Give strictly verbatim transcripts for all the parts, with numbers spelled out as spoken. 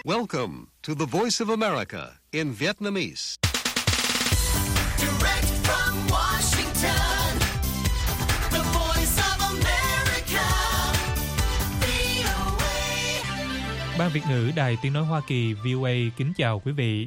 Welcome to the Voice of America in Vietnamese. Direct from Washington, the Voice of America, vê o a. Ban Việt ngữ Đài Tiếng nói Hoa Kỳ vê o a kính chào quý vị.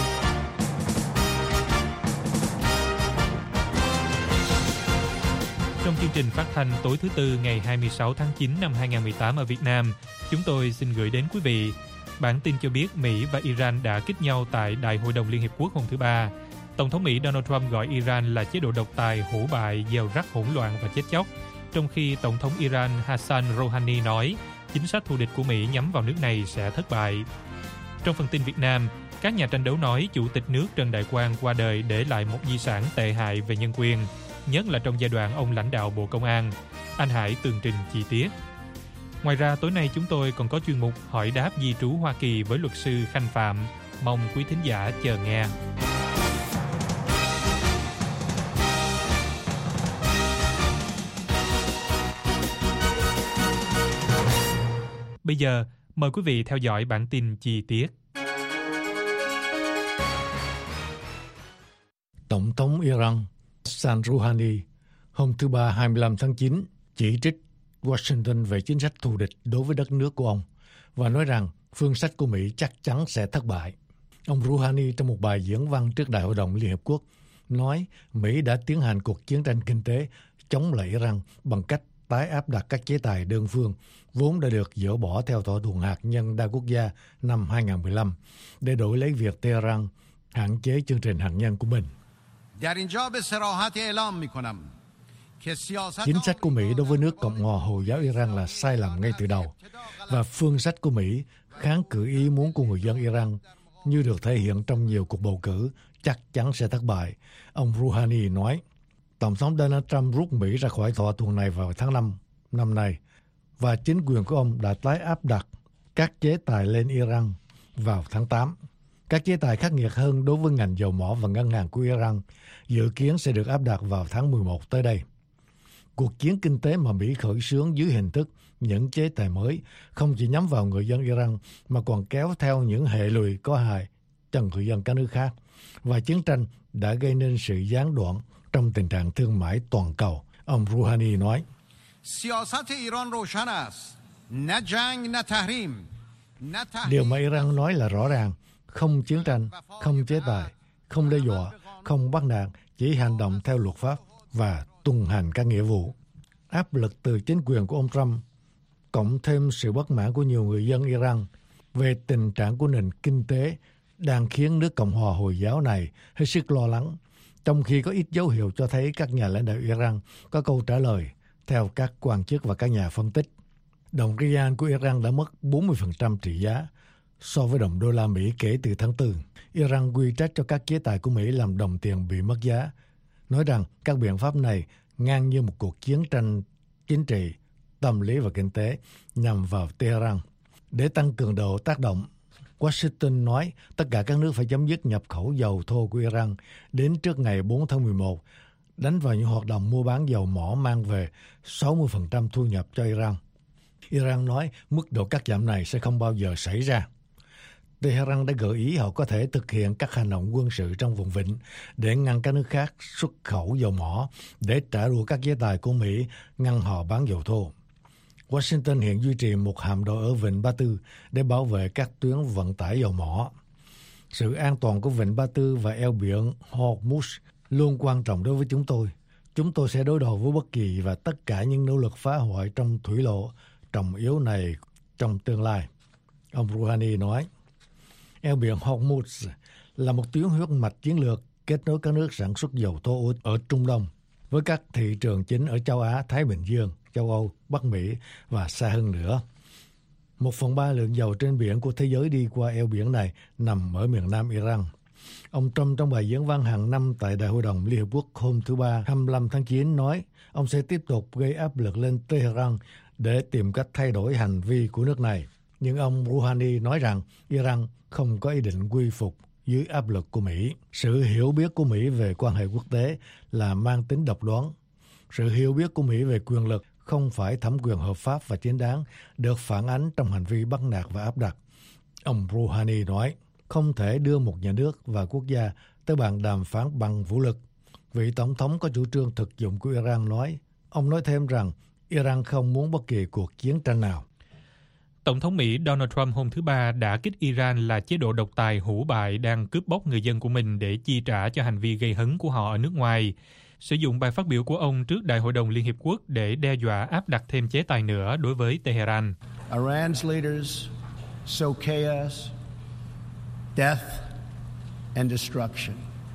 Trong chương trình phát thanh tối thứ Tư ngày hai mươi sáu tháng chín năm hai nghìn không trăm mười tám ở Việt Nam, chúng tôi xin gửi đến quý vị bản tin cho biết Mỹ và Iran đã kích nhau tại Đại hội đồng Liên Hiệp Quốc hôm thứ Ba. Tổng thống Mỹ Donald Trump gọi Iran là chế độ độc tài, hủ bại, gieo rắc hỗn loạn và chết chóc, trong khi Tổng thống Iran Hassan Rouhani nói chính sách thù địch của Mỹ nhắm vào nước này sẽ thất bại. Trong phần tin Việt Nam, các nhà tranh đấu nói Chủ tịch nước Trần Đại Quang qua đời để lại một di sản tệ hại về nhân quyền, nhất là trong giai đoạn ông lãnh đạo Bộ Công an. Anh Hải tường trình chi tiết. Ngoài ra, tối nay chúng tôi còn có chuyên mục hỏi đáp di trú Hoa Kỳ với luật sư Khanh Phạm. Mong quý thính giả chờ nghe. Bây giờ, mời quý vị theo dõi bản tin chi tiết. Tổng thống Iran Hassan Rouhani hôm thứ Ba hai mươi lăm tháng chín chỉ trích Washington về chính sách thù địch đối với đất nước của ông và nói rằng phương sách của Mỹ chắc chắn sẽ thất bại. Ông Rouhani trong một bài diễn văn trước Đại hội đồng Liên Hiệp Quốc nói Mỹ đã tiến hành cuộc chiến tranh kinh tế chống lại Iran bằng cách tái áp đặt các chế tài đơn phương vốn đã được dỡ bỏ theo thỏa thuận hạt nhân đa quốc gia năm hai nghìn không trăm mười lăm để đổi lấy việc Tehran hạn chế chương trình hạt nhân của mình. Chính sách của Mỹ đối với nước Cộng hòa Hồi giáo Iran là sai lầm ngay từ đầu, và phương sách của Mỹ kháng cự ý muốn của người dân Iran như được thể hiện trong nhiều cuộc bầu cử chắc chắn sẽ thất bại. Ông Rouhani nói, Tổng thống Donald Trump rút Mỹ ra khỏi thỏa thuận này vào tháng năm năm nay, và chính quyền của ông đã tái áp đặt các chế tài lên Iran vào tháng tám. Các chế tài khắc nghiệt hơn đối với ngành dầu mỏ và ngân hàng của Iran dự kiến sẽ được áp đặt vào tháng mười một tới đây. Cuộc chiến kinh tế mà Mỹ khởi xướng dưới hình thức những chế tài mới không chỉ nhắm vào người dân Iran mà còn kéo theo những hệ lụy có hại cho người dân các nước khác. Và chiến tranh đã gây nên sự gián đoạn trong tình trạng thương mại toàn cầu. Ông Rouhani nói, điều mà Iran nói là rõ ràng, không chiến tranh, không chế tài, không đe dọa, không bắt nạt, chỉ hành động theo luật pháp và tuân hành các nghĩa vụ. Áp lực từ chính quyền của ông Trump, cộng thêm sự bất mãn của nhiều người dân Iran về tình trạng của nền kinh tế đang khiến nước Cộng hòa Hồi giáo này hết sức lo lắng, trong khi có ít dấu hiệu cho thấy các nhà lãnh đạo Iran có câu trả lời, theo các quan chức và các nhà phân tích. Đồng rial của Iran đã mất bốn mươi phần trăm trị giá so với đồng đô la Mỹ kể từ tháng tư. Iran quy trách cho các chế tài của Mỹ làm đồng tiền bị mất giá, nói rằng các biện pháp này ngang như một cuộc chiến tranh chính trị, tâm lý và kinh tế nhằm vào Tehran. Để tăng cường độ tác động, Washington nói tất cả các nước phải chấm dứt nhập khẩu dầu thô của Iran đến trước ngày bốn tháng mười một, đánh vào những hoạt động mua bán dầu mỏ mang về sáu mươi phần trăm thu nhập cho Iran. Iran nói mức độ cắt giảm này sẽ không bao giờ xảy ra. Tehran đã gợi ý họ có thể thực hiện các hành động quân sự trong vùng vịnh để ngăn các nước khác xuất khẩu dầu mỏ để trả đũa các chế tài của Mỹ ngăn họ bán dầu thô. Washington hiện duy trì một hạm đội ở Vịnh Ba Tư để bảo vệ các tuyến vận tải dầu mỏ. Sự an toàn của Vịnh Ba Tư và eo biển Hormuz luôn quan trọng đối với chúng tôi. Chúng tôi sẽ đối đầu với bất kỳ và tất cả những nỗ lực phá hoại trong thủy lộ trọng yếu này trong tương lai. Ông Rouhani nói, eo biển Hormuz là một tuyến huyết mạch chiến lược kết nối các nước sản xuất dầu thô ở Trung Đông với các thị trường chính ở châu Á, Thái Bình Dương, châu Âu, Bắc Mỹ và xa hơn nữa. Một phần ba lượng dầu trên biển của thế giới đi qua eo biển này nằm ở miền nam Iran. Ông Trump trong bài diễn văn hàng năm tại Đại hội đồng Liên Hợp Quốc hôm thứ Ba hai mươi lăm tháng chín nói ông sẽ tiếp tục gây áp lực lên Tehran để tìm cách thay đổi hành vi của nước này. Nhưng ông Rouhani nói rằng Iran không có ý định quy phục dưới áp lực của Mỹ. Sự hiểu biết của Mỹ về quan hệ quốc tế là mang tính độc đoán. Sự hiểu biết của Mỹ về quyền lực không phải thẩm quyền hợp pháp và chính đáng được phản ánh trong hành vi bắt nạt và áp đặt. Ông Rouhani nói, không thể đưa một nhà nước và quốc gia tới bàn đàm phán bằng vũ lực. Vị Tổng thống có chủ trương thực dụng của Iran nói. Ông nói thêm rằng Iran không muốn bất kỳ cuộc chiến tranh nào. Tổng thống Mỹ Donald Trump hôm thứ Ba đã kích Iran là chế độ độc tài hủ bại đang cướp bóc người dân của mình để chi trả cho hành vi gây hấn của họ ở nước ngoài. Sử dụng bài phát biểu của ông trước Đại hội đồng Liên Hiệp Quốc để đe dọa áp đặt thêm chế tài nữa đối với Tehran. Iran's leaders sow chaos, death and destruction.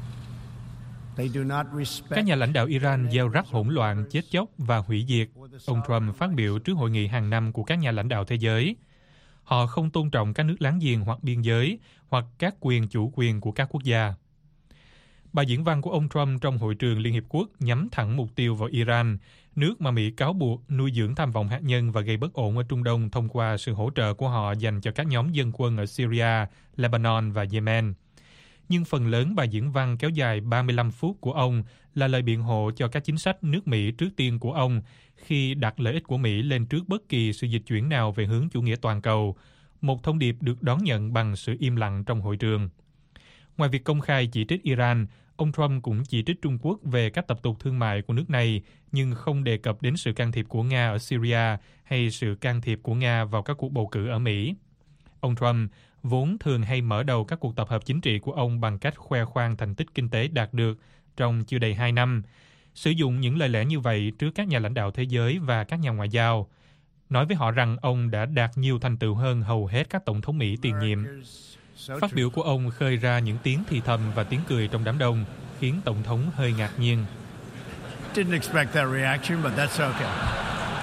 Các nhà lãnh đạo Iran gieo rắc hỗn loạn, chết chóc và hủy diệt. Ông Trump phát biểu trước hội nghị hàng năm của các nhà lãnh đạo thế giới. Họ không tôn trọng các nước láng giềng hoặc biên giới, hoặc các quyền chủ quyền của các quốc gia. Bài diễn văn của ông Trump trong hội trường Liên Hiệp Quốc nhắm thẳng mục tiêu vào Iran, nước mà Mỹ cáo buộc nuôi dưỡng tham vọng hạt nhân và gây bất ổn ở Trung Đông thông qua sự hỗ trợ của họ dành cho các nhóm dân quân ở Syria, Lebanon và Yemen. Nhưng phần lớn bài diễn văn kéo dài ba mươi lăm phút của ông là lời biện hộ cho các chính sách nước Mỹ trước tiên của ông khi đặt lợi ích của Mỹ lên trước bất kỳ sự dịch chuyển nào về hướng chủ nghĩa toàn cầu, một thông điệp được đón nhận bằng sự im lặng trong hội trường. Ngoài việc công khai chỉ trích Iran, ông Trump cũng chỉ trích Trung Quốc về các tập tục thương mại của nước này, nhưng không đề cập đến sự can thiệp của Nga ở Syria hay sự can thiệp của Nga vào các cuộc bầu cử ở Mỹ. Ông Trump vốn thường hay mở đầu các cuộc tập hợp chính trị của ông bằng cách khoe khoang thành tích kinh tế đạt được trong chưa đầy hai năm, sử dụng những lời lẽ như vậy trước các nhà lãnh đạo thế giới và các nhà ngoại giao, nói với họ rằng ông đã đạt nhiều thành tựu hơn hầu hết các tổng thống Mỹ tiền nhiệm. Phát biểu của ông khơi ra những tiếng thì thầm và tiếng cười trong đám đông, khiến Tổng thống hơi ngạc nhiên. Didn't expect that reaction, but that's okay.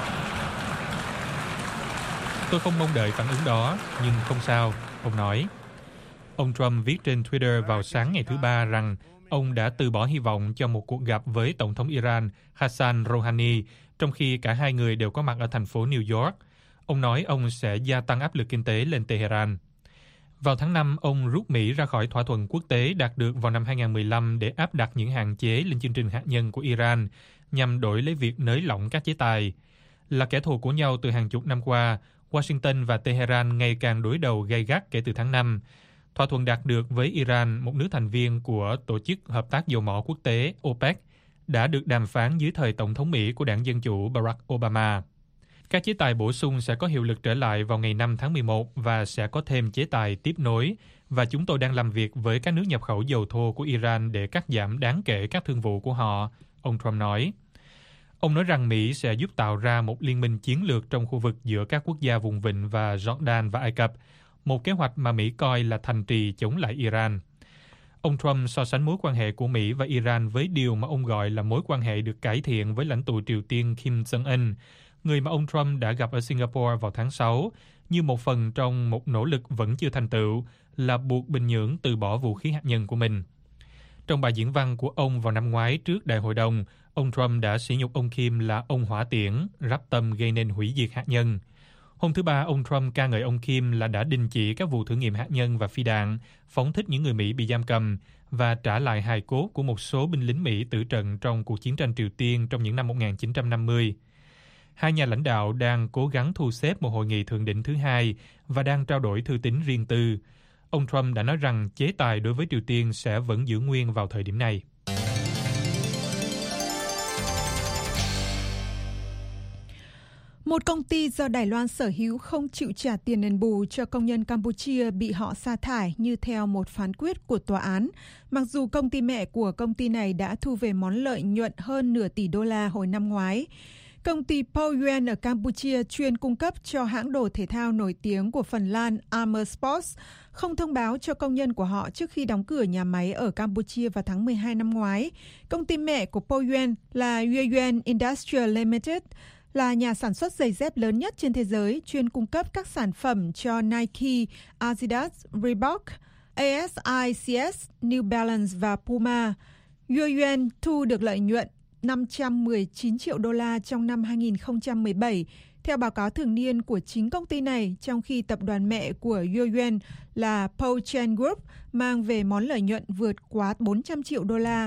Tôi không mong đợi phản ứng đó, nhưng không sao, ông nói. Ông Trump viết trên Twitter vào sáng ngày thứ Ba rằng ông đã từ bỏ hy vọng cho một cuộc gặp với Tổng thống Iran Hassan Rouhani, trong khi cả hai người đều có mặt ở thành phố New York. Ông nói ông sẽ gia tăng áp lực kinh tế lên Tehran. Vào tháng năm, ông rút Mỹ ra khỏi thỏa thuận quốc tế đạt được vào năm hai nghìn không trăm mười lăm để áp đặt những hạn chế lên chương trình hạt nhân của Iran, nhằm đổi lấy việc nới lỏng các chế tài. Là kẻ thù của nhau từ hàng chục năm qua, Washington và Tehran ngày càng đối đầu gay gắt kể từ tháng năm. Thỏa thuận đạt được với Iran, một nước thành viên của Tổ chức Hợp tác Dầu mỏ Quốc tế OPEC, đã được đàm phán dưới thời Tổng thống Mỹ của đảng Dân Chủ Barack Obama. Các chế tài bổ sung sẽ có hiệu lực trở lại vào ngày năm tháng mười một và sẽ có thêm chế tài tiếp nối, và chúng tôi đang làm việc với các nước nhập khẩu dầu thô của Iran để cắt giảm đáng kể các thương vụ của họ, ông Trump nói. Ông nói rằng Mỹ sẽ giúp tạo ra một liên minh chiến lược trong khu vực giữa các quốc gia vùng vịnh và Jordan và Ai Cập, một kế hoạch mà Mỹ coi là thành trì chống lại Iran. Ông Trump so sánh mối quan hệ của Mỹ và Iran với điều mà ông gọi là mối quan hệ được cải thiện với lãnh tụ Triều Tiên Kim Jong-un, người mà ông Trump đã gặp ở Singapore vào tháng sáu, như một phần trong một nỗ lực vẫn chưa thành tựu là buộc Bình Nhưỡng từ bỏ vũ khí hạt nhân của mình. Trong bài diễn văn của ông vào năm ngoái trước Đại hội đồng, ông Trump đã sỉ nhục ông Kim là ông hỏa tiễn, rắp tâm gây nên hủy diệt hạt nhân. Hôm thứ Ba, ông Trump ca ngợi ông Kim là đã đình chỉ các vụ thử nghiệm hạt nhân và phi đạn, phóng thích những người Mỹ bị giam cầm và trả lại hài cốt của một số binh lính Mỹ tử trận trong cuộc chiến tranh Triều Tiên trong những năm một nghìn chín trăm năm mươi. Hai nhà lãnh đạo đang cố gắng thu xếp một hội nghị thượng đỉnh thứ hai và đang trao đổi thư tín riêng tư. Ông Trump đã nói rằng chế tài đối với Triều Tiên sẽ vẫn giữ nguyên vào thời điểm này. Một công ty do Đài Loan sở hữu không chịu trả tiền đền bù cho công nhân Campuchia bị họ sa thải như theo một phán quyết của tòa án, mặc dù công ty mẹ của công ty này đã thu về món lợi nhuận hơn nửa tỷ đô la hồi năm ngoái. Công ty Poyuan ở Campuchia chuyên cung cấp cho hãng đồ thể thao nổi tiếng của Phần Lan Armour Sports không thông báo cho công nhân của họ trước khi đóng cửa nhà máy ở Campuchia vào tháng mười hai năm ngoái. Công ty mẹ của Poyuan là Yueyuan Industrial Limited, là nhà sản xuất giày dép lớn nhất trên thế giới, chuyên cung cấp các sản phẩm cho Nike, Adidas, Reebok, a ét i xê ét, New Balance và Puma. Yueyuan thu được lợi nhuận năm trăm mười chín triệu đô la trong năm hai nghìn không trăm mười bảy, theo báo cáo thường niên của chính công ty này, trong khi tập đoàn mẹ của Yueyuan là Pouchen Group mang về món lợi nhuận vượt quá bốn trăm triệu đô la.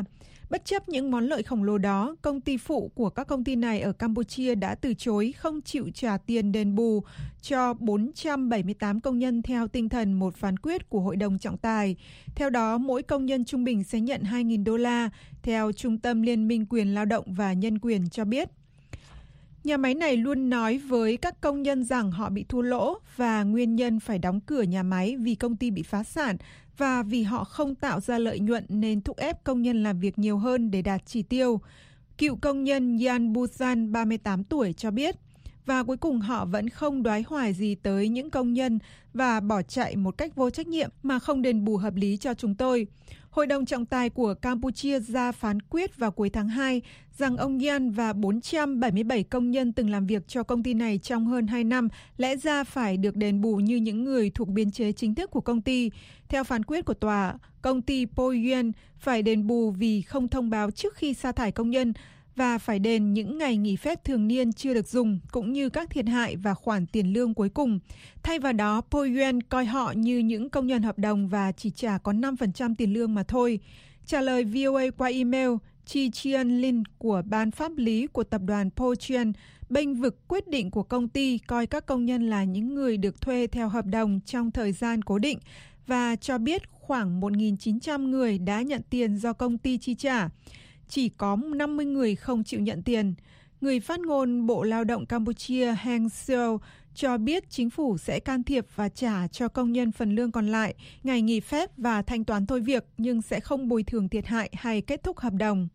Bất chấp những món lợi khổng lồ đó, công ty phụ của các công ty này ở Campuchia đã từ chối không chịu trả tiền đền bù cho bốn trăm bảy mươi tám công nhân theo tinh thần một phán quyết của Hội đồng trọng tài. Theo đó, mỗi công nhân trung bình sẽ nhận hai nghìn đô la, theo Trung tâm Liên minh Quyền Lao động và Nhân quyền cho biết. Nhà máy này luôn nói với các công nhân rằng họ bị thua lỗ và nguyên nhân phải đóng cửa nhà máy vì công ty bị phá sản và vì họ không tạo ra lợi nhuận nên thúc ép công nhân làm việc nhiều hơn để đạt chỉ tiêu. Cựu công nhân Yan Busan, ba mươi tám tuổi, cho biết. Và cuối cùng họ vẫn không đoái hoài gì tới những công nhân và bỏ chạy một cách vô trách nhiệm mà không đền bù hợp lý cho chúng tôi. Hội đồng trọng tài của Campuchia ra phán quyết vào cuối tháng hai rằng ông Yan và bốn trăm bảy mươi bảy công nhân từng làm việc cho công ty này trong hơn hai năm lẽ ra phải được đền bù như những người thuộc biên chế chính thức của công ty. Theo phán quyết của tòa, công ty Po Yuan phải đền bù vì không thông báo trước khi sa thải công nhân và phải đền những ngày nghỉ phép thường niên chưa được dùng, cũng như các thiệt hại và khoản tiền lương cuối cùng. Thay vào đó, Po Yuan coi họ như những công nhân hợp đồng và chỉ trả có năm phần trăm tiền lương mà thôi. Trả lời vê o a qua email, Chi Chian Lin của ban pháp lý của tập đoàn Po Yuan bênh vực quyết định của công ty coi các công nhân là những người được thuê theo hợp đồng trong thời gian cố định và cho biết khoảng một nghìn chín trăm người đã nhận tiền do công ty chi trả. Chỉ có năm mươi người không chịu nhận tiền. Người phát ngôn Bộ Lao động Campuchia Heng Seo cho biết chính phủ sẽ can thiệp và trả cho công nhân phần lương còn lại, ngày nghỉ phép và thanh toán thôi việc, nhưng sẽ không bồi thường thiệt hại hay kết thúc hợp đồng.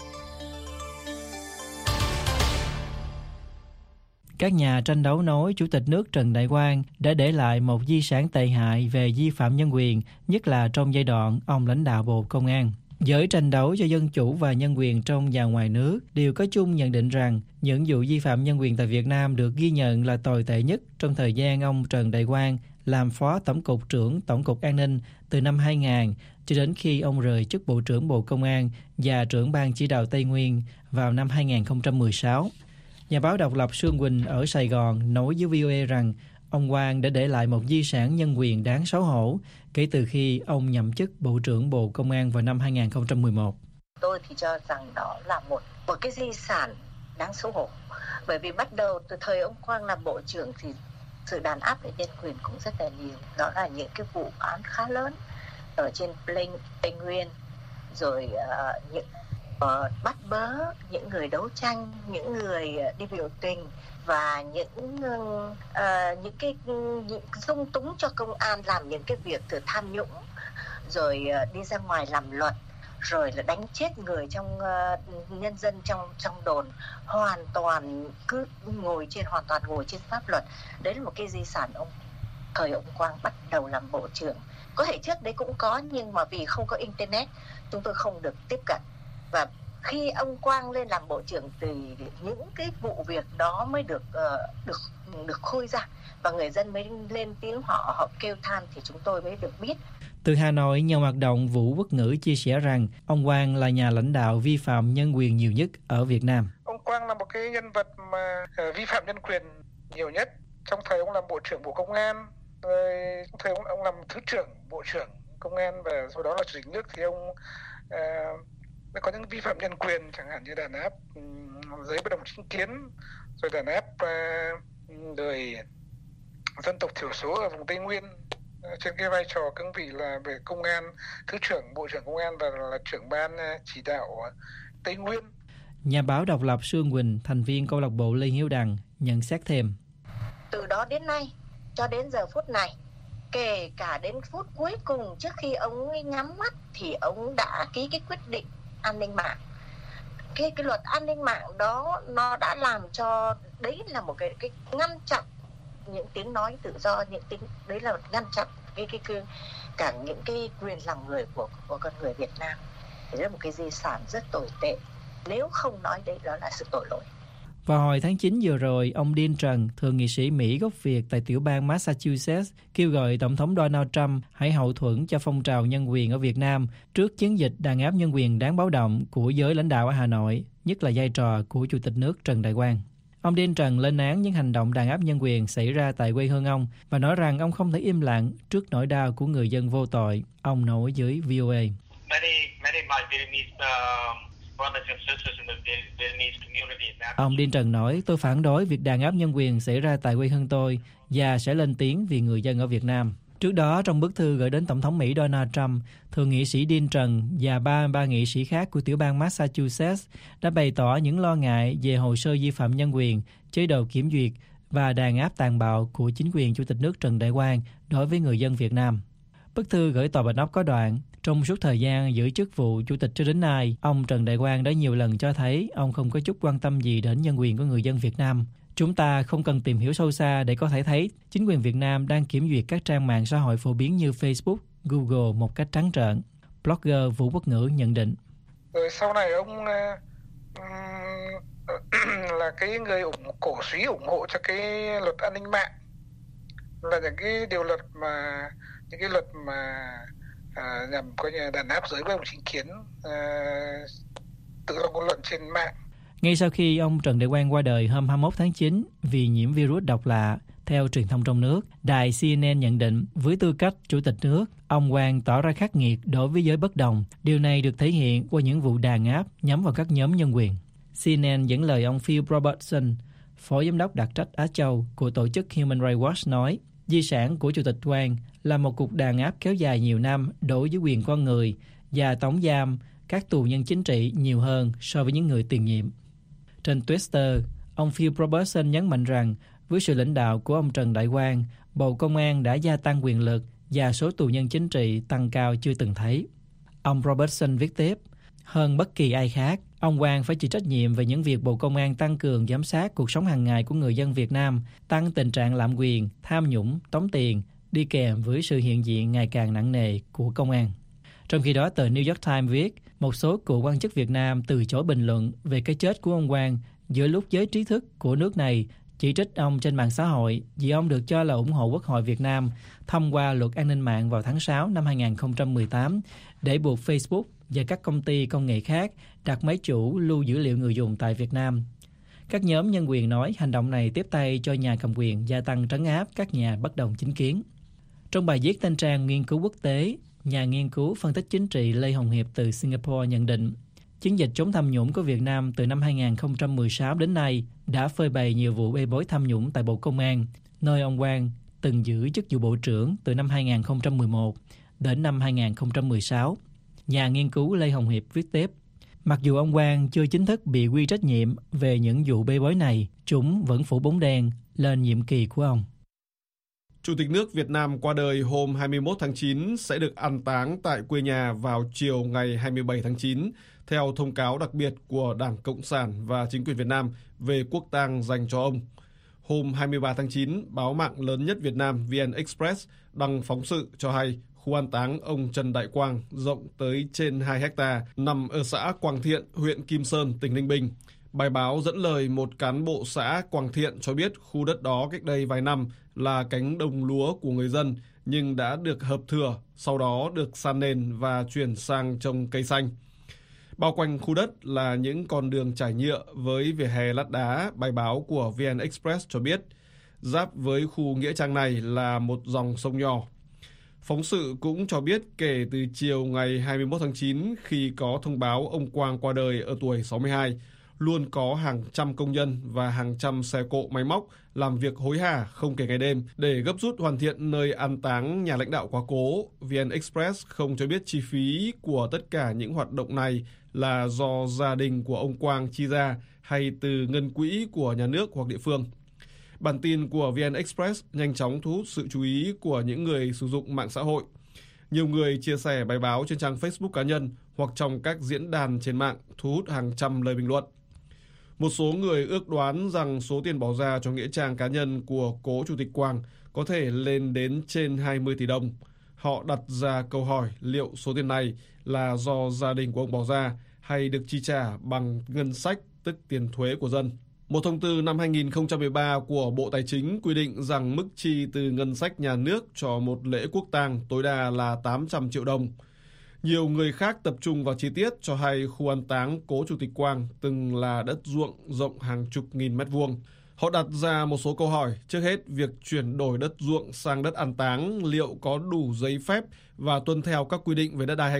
Các nhà tranh đấu nói Chủ tịch nước Trần Đại Quang đã để lại một di sản tệ hại về vi phạm nhân quyền, nhất là trong giai đoạn ông lãnh đạo Bộ Công an. Giới tranh đấu cho dân chủ và nhân quyền trong và ngoài nước đều có chung nhận định rằng những vụ vi phạm nhân quyền tại Việt Nam được ghi nhận là tồi tệ nhất trong thời gian ông Trần Đại Quang làm Phó Tổng cục trưởng Tổng cục An ninh từ năm hai nghìn cho đến khi ông rời chức Bộ trưởng Bộ Công an và trưởng Ban Chỉ đạo Tây Nguyên vào năm hai nghìn không trăm mười sáu. Nhà báo độc lập Sương Quỳnh ở Sài Gòn nói với vê o a rằng ông Quang đã để lại một di sản nhân quyền đáng xấu hổ kể từ khi ông nhậm chức Bộ trưởng Bộ Công an vào năm hai nghìn không trăm mười một. Tôi thì cho rằng đó là một một cái di sản đáng xấu hổ. Bởi vì bắt đầu từ thời ông Quang làm Bộ trưởng thì sự đàn áp về nhân quyền cũng rất là nhiều. Đó là những cái vụ án khá lớn ở trên Tây Nguyên, rồi uh, những uh, bắt bớ những người đấu tranh, những người uh, đi biểu tình và những uh, những cái những dung túng cho công an làm những cái việc từ tham nhũng, rồi uh, đi ra ngoài làm luật, rồi là đánh chết người trong uh, nhân dân trong trong đồn, hoàn toàn cứ ngồi trên hoàn toàn ngồi trên pháp luật. Đấy là một cái di sản ông thời ông Quang bắt đầu làm bộ trưởng. Có thể trước đấy cũng có, nhưng mà vì không có internet chúng tôi không được tiếp cận. Và khi ông Quang lên làm bộ trưởng thì những cái vụ việc đó mới được uh, được được khơi ra và người dân mới lên tiếng, họ họ kêu than thì chúng tôi mới được biết. Từ Hà Nội, nhà hoạt động Vũ Quốc Ngữ chia sẻ rằng ông Quang là nhà lãnh đạo vi phạm nhân quyền nhiều nhất ở Việt Nam. Ông Quang là một cái nhân vật mà uh, vi phạm nhân quyền nhiều nhất. Trong thời ông làm Bộ trưởng Bộ Công an, rồi trong thời ông, ông làm Thứ trưởng Bộ trưởng Công an và sau đó là Chủ tịch nước thì ông uh, có những vi phạm nhân quyền, chẳng hạn như đàn áp um, giới bất đồng chính kiến, rồi đàn áp uh, người dân tộc thiểu số ở vùng Tây Nguyên trên cái vai trò cương vị là về công an, Thứ trưởng Bộ trưởng Công an và là trưởng ban chỉ đạo Tây Nguyên. Nhà báo độc lập Sương Quỳnh, thành viên câu lạc bộ Lê Hiếu Đằng, nhận xét thêm. Từ đó đến nay, cho đến giờ phút này, kể cả đến phút cuối cùng trước khi ông ấy nhắm mắt thì ông đã ký cái quyết định an ninh mạng. Cái cái luật an ninh mạng đó nó đã làm cho đấy là một cái cái ngăn chặn những tiếng nói tự do, những tiếng đấy là ngăn chặn cái cái, cái cả những cái quyền làm người của của con người Việt Nam. Đấy là một cái di sản rất tồi tệ. Nếu không nói đấy đó là sự tội lỗi. Vào hồi tháng chín vừa rồi, ông Dean Trần, thượng nghị sĩ Mỹ gốc Việt tại tiểu bang Massachusetts, kêu gọi Tổng thống Donald Trump hãy hậu thuẫn cho phong trào nhân quyền ở Việt Nam trước chiến dịch đàn áp nhân quyền đáng báo động của giới lãnh đạo ở Hà Nội, nhất là vai trò của Chủ tịch nước Trần Đại Quang. Ông Dean Trần lên án những hành động đàn áp nhân quyền xảy ra tại quê hương ông và nói rằng ông không thể im lặng trước nỗi đau của người dân vô tội. Ông nói với vê o a. Ông Điên Trần nói, tôi phản đối việc đàn áp nhân quyền xảy ra tại quê hương tôi và sẽ lên tiếng vì người dân ở Việt Nam. Trước đó, trong bức thư gửi đến Tổng thống Mỹ Donald Trump, Thượng nghị sĩ Điên Trần và ba mươi ba nghị sĩ khác của tiểu bang Massachusetts đã bày tỏ những lo ngại về hồ sơ vi phạm nhân quyền, chế độ kiểm duyệt và đàn áp tàn bạo của chính quyền Chủ tịch nước Trần Đại Quang đối với người dân Việt Nam. Bức thư gửi Tòa Bạch Ốc có đoạn, trong suốt thời gian giữ chức vụ Chủ tịch cho đến nay, ông Trần Đại Quang đã nhiều lần cho thấy ông không có chút quan tâm gì đến nhân quyền của người dân Việt Nam. Chúng ta không cần tìm hiểu sâu xa để có thể thấy chính quyền Việt Nam đang kiểm duyệt các trang mạng xã hội phổ biến như Facebook, Google một cách trắng trợn. Blogger Vũ Quốc Ngữ nhận định. Rồi sau này ông uh, là cái người ủng cổ suý ủng hộ cho cái luật an ninh mạng, là những cái điều luật mà những cái luật mà uh, nhằm coi như đàn áp giới bất đồng chính kiến, uh, tự do ngôn luận trên mạng. Ngay sau khi ông Trần Đại Quang qua đời hôm hai mươi mốt tháng chín vì nhiễm virus độc lạ, theo truyền thông trong nước, đài xê en en nhận định với tư cách Chủ tịch nước, ông Quang tỏ ra khắc nghiệt đối với giới bất đồng. Điều này được thể hiện qua những vụ đàn áp nhắm vào các nhóm nhân quyền. xê en en dẫn lời ông Phil Robertson, Phó Giám đốc đặc trách Á Châu của tổ chức Human Rights Watch nói, di sản của Chủ tịch Quang là một cuộc đàn áp kéo dài nhiều năm đối với quyền con người và tống giam các tù nhân chính trị nhiều hơn so với những người tiền nhiệm. Trên Twitter, ông Phil Robertson nhấn mạnh rằng với sự lãnh đạo của ông Trần Đại Quang, Bộ Công an đã gia tăng quyền lực và số tù nhân chính trị tăng cao chưa từng thấy. Ông Robertson viết tiếp, hơn bất kỳ ai khác, ông Quang phải chịu trách nhiệm về những việc Bộ Công an tăng cường giám sát cuộc sống hàng ngày của người dân Việt Nam, tăng tình trạng lạm quyền, tham nhũng, tống tiền, đi kèm với sự hiện diện ngày càng nặng nề của công an. Trong khi đó, tờ New York Times viết, một số cựu quan chức Việt Nam từ chối bình luận về cái chết của ông Quang giữa lúc giới trí thức của nước này chỉ trích ông trên mạng xã hội vì ông được cho là ủng hộ Quốc hội Việt Nam thông qua luật an ninh mạng vào tháng sáu năm hai không một tám để buộc Facebook và các công ty công nghệ khác đặt máy chủ lưu dữ liệu người dùng tại Việt Nam. Các nhóm nhân quyền nói hành động này tiếp tay cho nhà cầm quyền gia tăng trấn áp các nhà bất đồng chính kiến. Trong bài viết trên trang nghiên cứu quốc tế, nhà nghiên cứu phân tích chính trị Lê Hồng Hiệp từ Singapore nhận định, chiến dịch chống tham nhũng của Việt Nam từ năm hai không một sáu đến nay đã phơi bày nhiều vụ bê bối tham nhũng tại Bộ Công an, nơi ông Quang từng giữ chức vụ Bộ trưởng từ năm hai không một một đến năm hai không một sáu. Nhà nghiên cứu Lê Hồng Hiệp viết tiếp, mặc dù ông Quang chưa chính thức bị quy trách nhiệm về những vụ bê bối này, chúng vẫn phủ bóng đen lên nhiệm kỳ của ông. Chủ tịch nước Việt Nam qua đời hôm hai mươi mốt tháng chín sẽ được an táng tại quê nhà vào chiều ngày hai mươi bảy tháng chín, theo thông cáo đặc biệt của Đảng Cộng sản và chính quyền Việt Nam về quốc tang dành cho ông. Hôm hai mươi ba tháng chín, báo mạng lớn nhất Việt Nam vê en Express đăng phóng sự cho hay khu an táng ông Trần Đại Quang rộng tới trên hai hecta nằm ở xã Quang Thiện, huyện Kim Sơn, tỉnh Ninh Bình. Bài báo dẫn lời một cán bộ xã Quang Thiện cho biết khu đất đó cách đây vài năm là cánh đồng lúa của người dân nhưng đã được hợp thửa, sau đó được san nền và chuyển sang trồng cây xanh. Bao quanh khu đất là những con đường trải nhựa với vỉa hè lát đá, bài báo của vê en Express cho biết. Giáp với khu nghĩa trang này là một dòng sông nhỏ. Phóng sự cũng cho biết kể từ chiều ngày hai mươi mốt tháng chín khi có thông báo ông Quang qua đời ở tuổi sáu mươi hai, luôn có hàng trăm công nhân và hàng trăm xe cộ máy móc làm việc hối hả không kể ngày đêm để gấp rút hoàn thiện nơi an táng nhà lãnh đạo quá cố. vê en Express không cho biết chi phí của tất cả những hoạt động này là do gia đình của ông Quang chi ra hay từ ngân quỹ của nhà nước hoặc địa phương. Bản tin của vê en Express nhanh chóng thu hút sự chú ý của những người sử dụng mạng xã hội. Nhiều người chia sẻ bài báo trên trang Facebook cá nhân hoặc trong các diễn đàn trên mạng, thu hút hàng trăm lời bình luận. Một số người ước đoán rằng số tiền bỏ ra cho nghĩa trang cá nhân của cố Chủ tịch Quang có thể lên đến trên hai mươi tỷ đồng. Họ đặt ra câu hỏi liệu số tiền này là do gia đình của ông bỏ ra hay được chi trả bằng ngân sách, tức tiền thuế của dân. Một thông tư năm hai không một ba của Bộ Tài chính quy định rằng mức chi từ ngân sách nhà nước cho một lễ quốc tang tối đa là tám trăm triệu đồng. Nhiều người khác tập trung vào chi tiết cho hay khu an táng cố Chủ tịch Quang từng là đất ruộng rộng hàng chục nghìn mét vuông. Họ đặt ra một số câu hỏi. Trước hết, việc chuyển đổi đất ruộng sang đất an táng liệu có đủ giấy phép và tuân theo các quy định về đất đai hay không?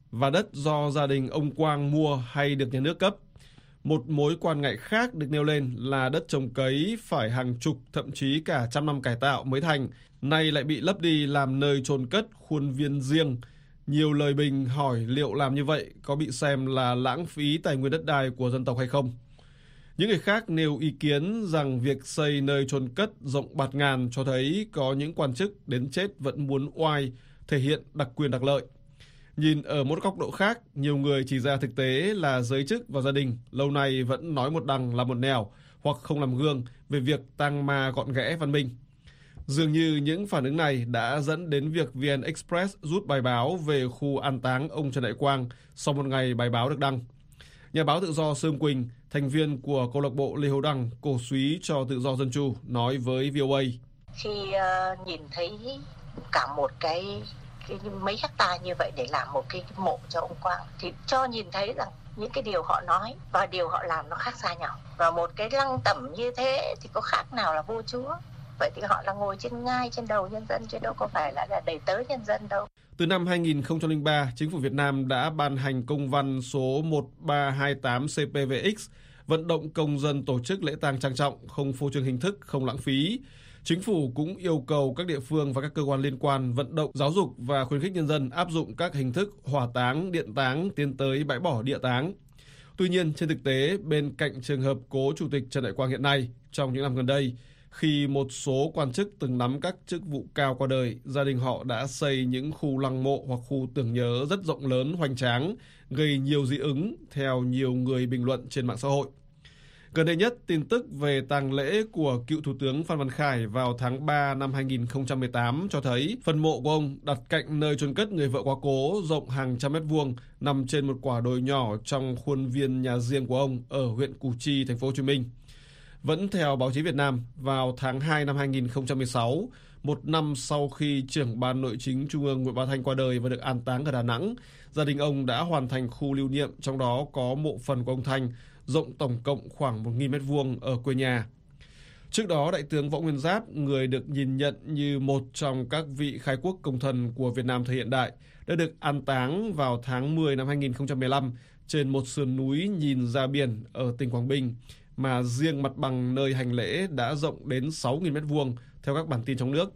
và đất do gia đình ông Quang mua hay được nhà nước cấp. Một mối quan ngại khác được nêu lên là đất trồng cấy phải hàng chục, thậm chí cả trăm năm cải tạo mới thành, nay lại bị lấp đi làm nơi chôn cất khuôn viên riêng. Nhiều lời bình hỏi liệu làm như vậy có bị xem là lãng phí tài nguyên đất đai của dân tộc hay không. Những người khác nêu ý kiến rằng việc xây nơi chôn cất rộng bạt ngàn cho thấy có những quan chức đến chết vẫn muốn oai, thể hiện đặc quyền đặc lợi. Nhìn ở một góc độ khác, nhiều người chỉ ra thực tế là giới chức và gia đình lâu nay vẫn nói một đằng là một nẻo hoặc không làm gương về việc tang ma gọn ghẽ văn minh. Dường như những phản ứng này đã dẫn đến việc vê en Express rút bài báo về khu an táng ông Trần Đại Quang sau một ngày bài báo được đăng. Nhà báo tự do Sương Quỳnh, thành viên của câu lạc bộ Lê Hữu Đăng, cổ súy cho tự do dân chủ, nói với vê o a. Khi uh, nhìn thấy cả một cái, cái mấy hecta như vậy để làm một cái mộ cho ông Quang, thì cho nhìn thấy rằng những cái điều họ nói và điều họ làm nó khác xa nhau. Và một cái lăng tẩm như thế thì có khác nào là vua chúa. Vậy thì họ là ngồi trên ngai trên đầu nhân dân chứ đâu có phải là, là đầy tớ nhân dân đâu. Từ năm hai nghìn không trăm lẻ ba, Chính phủ Việt Nam đã ban hành công văn số một ba hai tám C P V X vận động công dân tổ chức lễ tang trang trọng, không phô trương hình thức, không lãng phí. Chính phủ cũng yêu cầu các địa phương và các cơ quan liên quan vận động giáo dục và khuyến khích nhân dân áp dụng các hình thức hỏa táng, điện táng tiến tới bãi bỏ địa táng. Tuy nhiên, trên thực tế, bên cạnh trường hợp cố Chủ tịch Trần Đại Quang hiện nay, trong những năm gần đây, khi một số quan chức từng nắm các chức vụ cao qua đời, gia đình họ đã xây những khu lăng mộ hoặc khu tưởng nhớ rất rộng lớn, hoành tráng, gây nhiều dị ứng theo nhiều người bình luận trên mạng xã hội. Gần đây nhất, tin tức về tang lễ của cựu Thủ tướng Phan Văn Khải vào tháng ba năm hai nghìn không trăm mười tám cho thấy phần mộ của ông đặt cạnh nơi chôn cất người vợ quá cố rộng hàng trăm mét vuông, nằm trên một quả đồi nhỏ trong khuôn viên nhà riêng của ông ở huyện Củ Chi, thành phố Hồ Chí Minh. Vẫn theo báo chí Việt Nam, vào tháng hai năm hai nghìn không trăm mười sáu, một năm sau khi trưởng ban nội chính Trung ương Nguyễn Bá Thanh qua đời và được an táng ở Đà Nẵng, gia đình ông đã hoàn thành khu lưu niệm, trong đó có mộ phần của ông Thanh, rộng tổng cộng khoảng một nghìn mét vuông ở quê nhà. Trước đó, Đại tướng Võ Nguyên Giáp, người được nhìn nhận như một trong các vị khai quốc công thần của Việt Nam thời hiện đại, đã được an táng vào tháng mười năm hai nghìn không trăm mười lăm trên một sườn núi nhìn ra biển ở tỉnh Quảng Bình, mà riêng mặt bằng nơi hành lễ đã rộng đến sáu nghìn mét vuông theo các bản tin trong nước.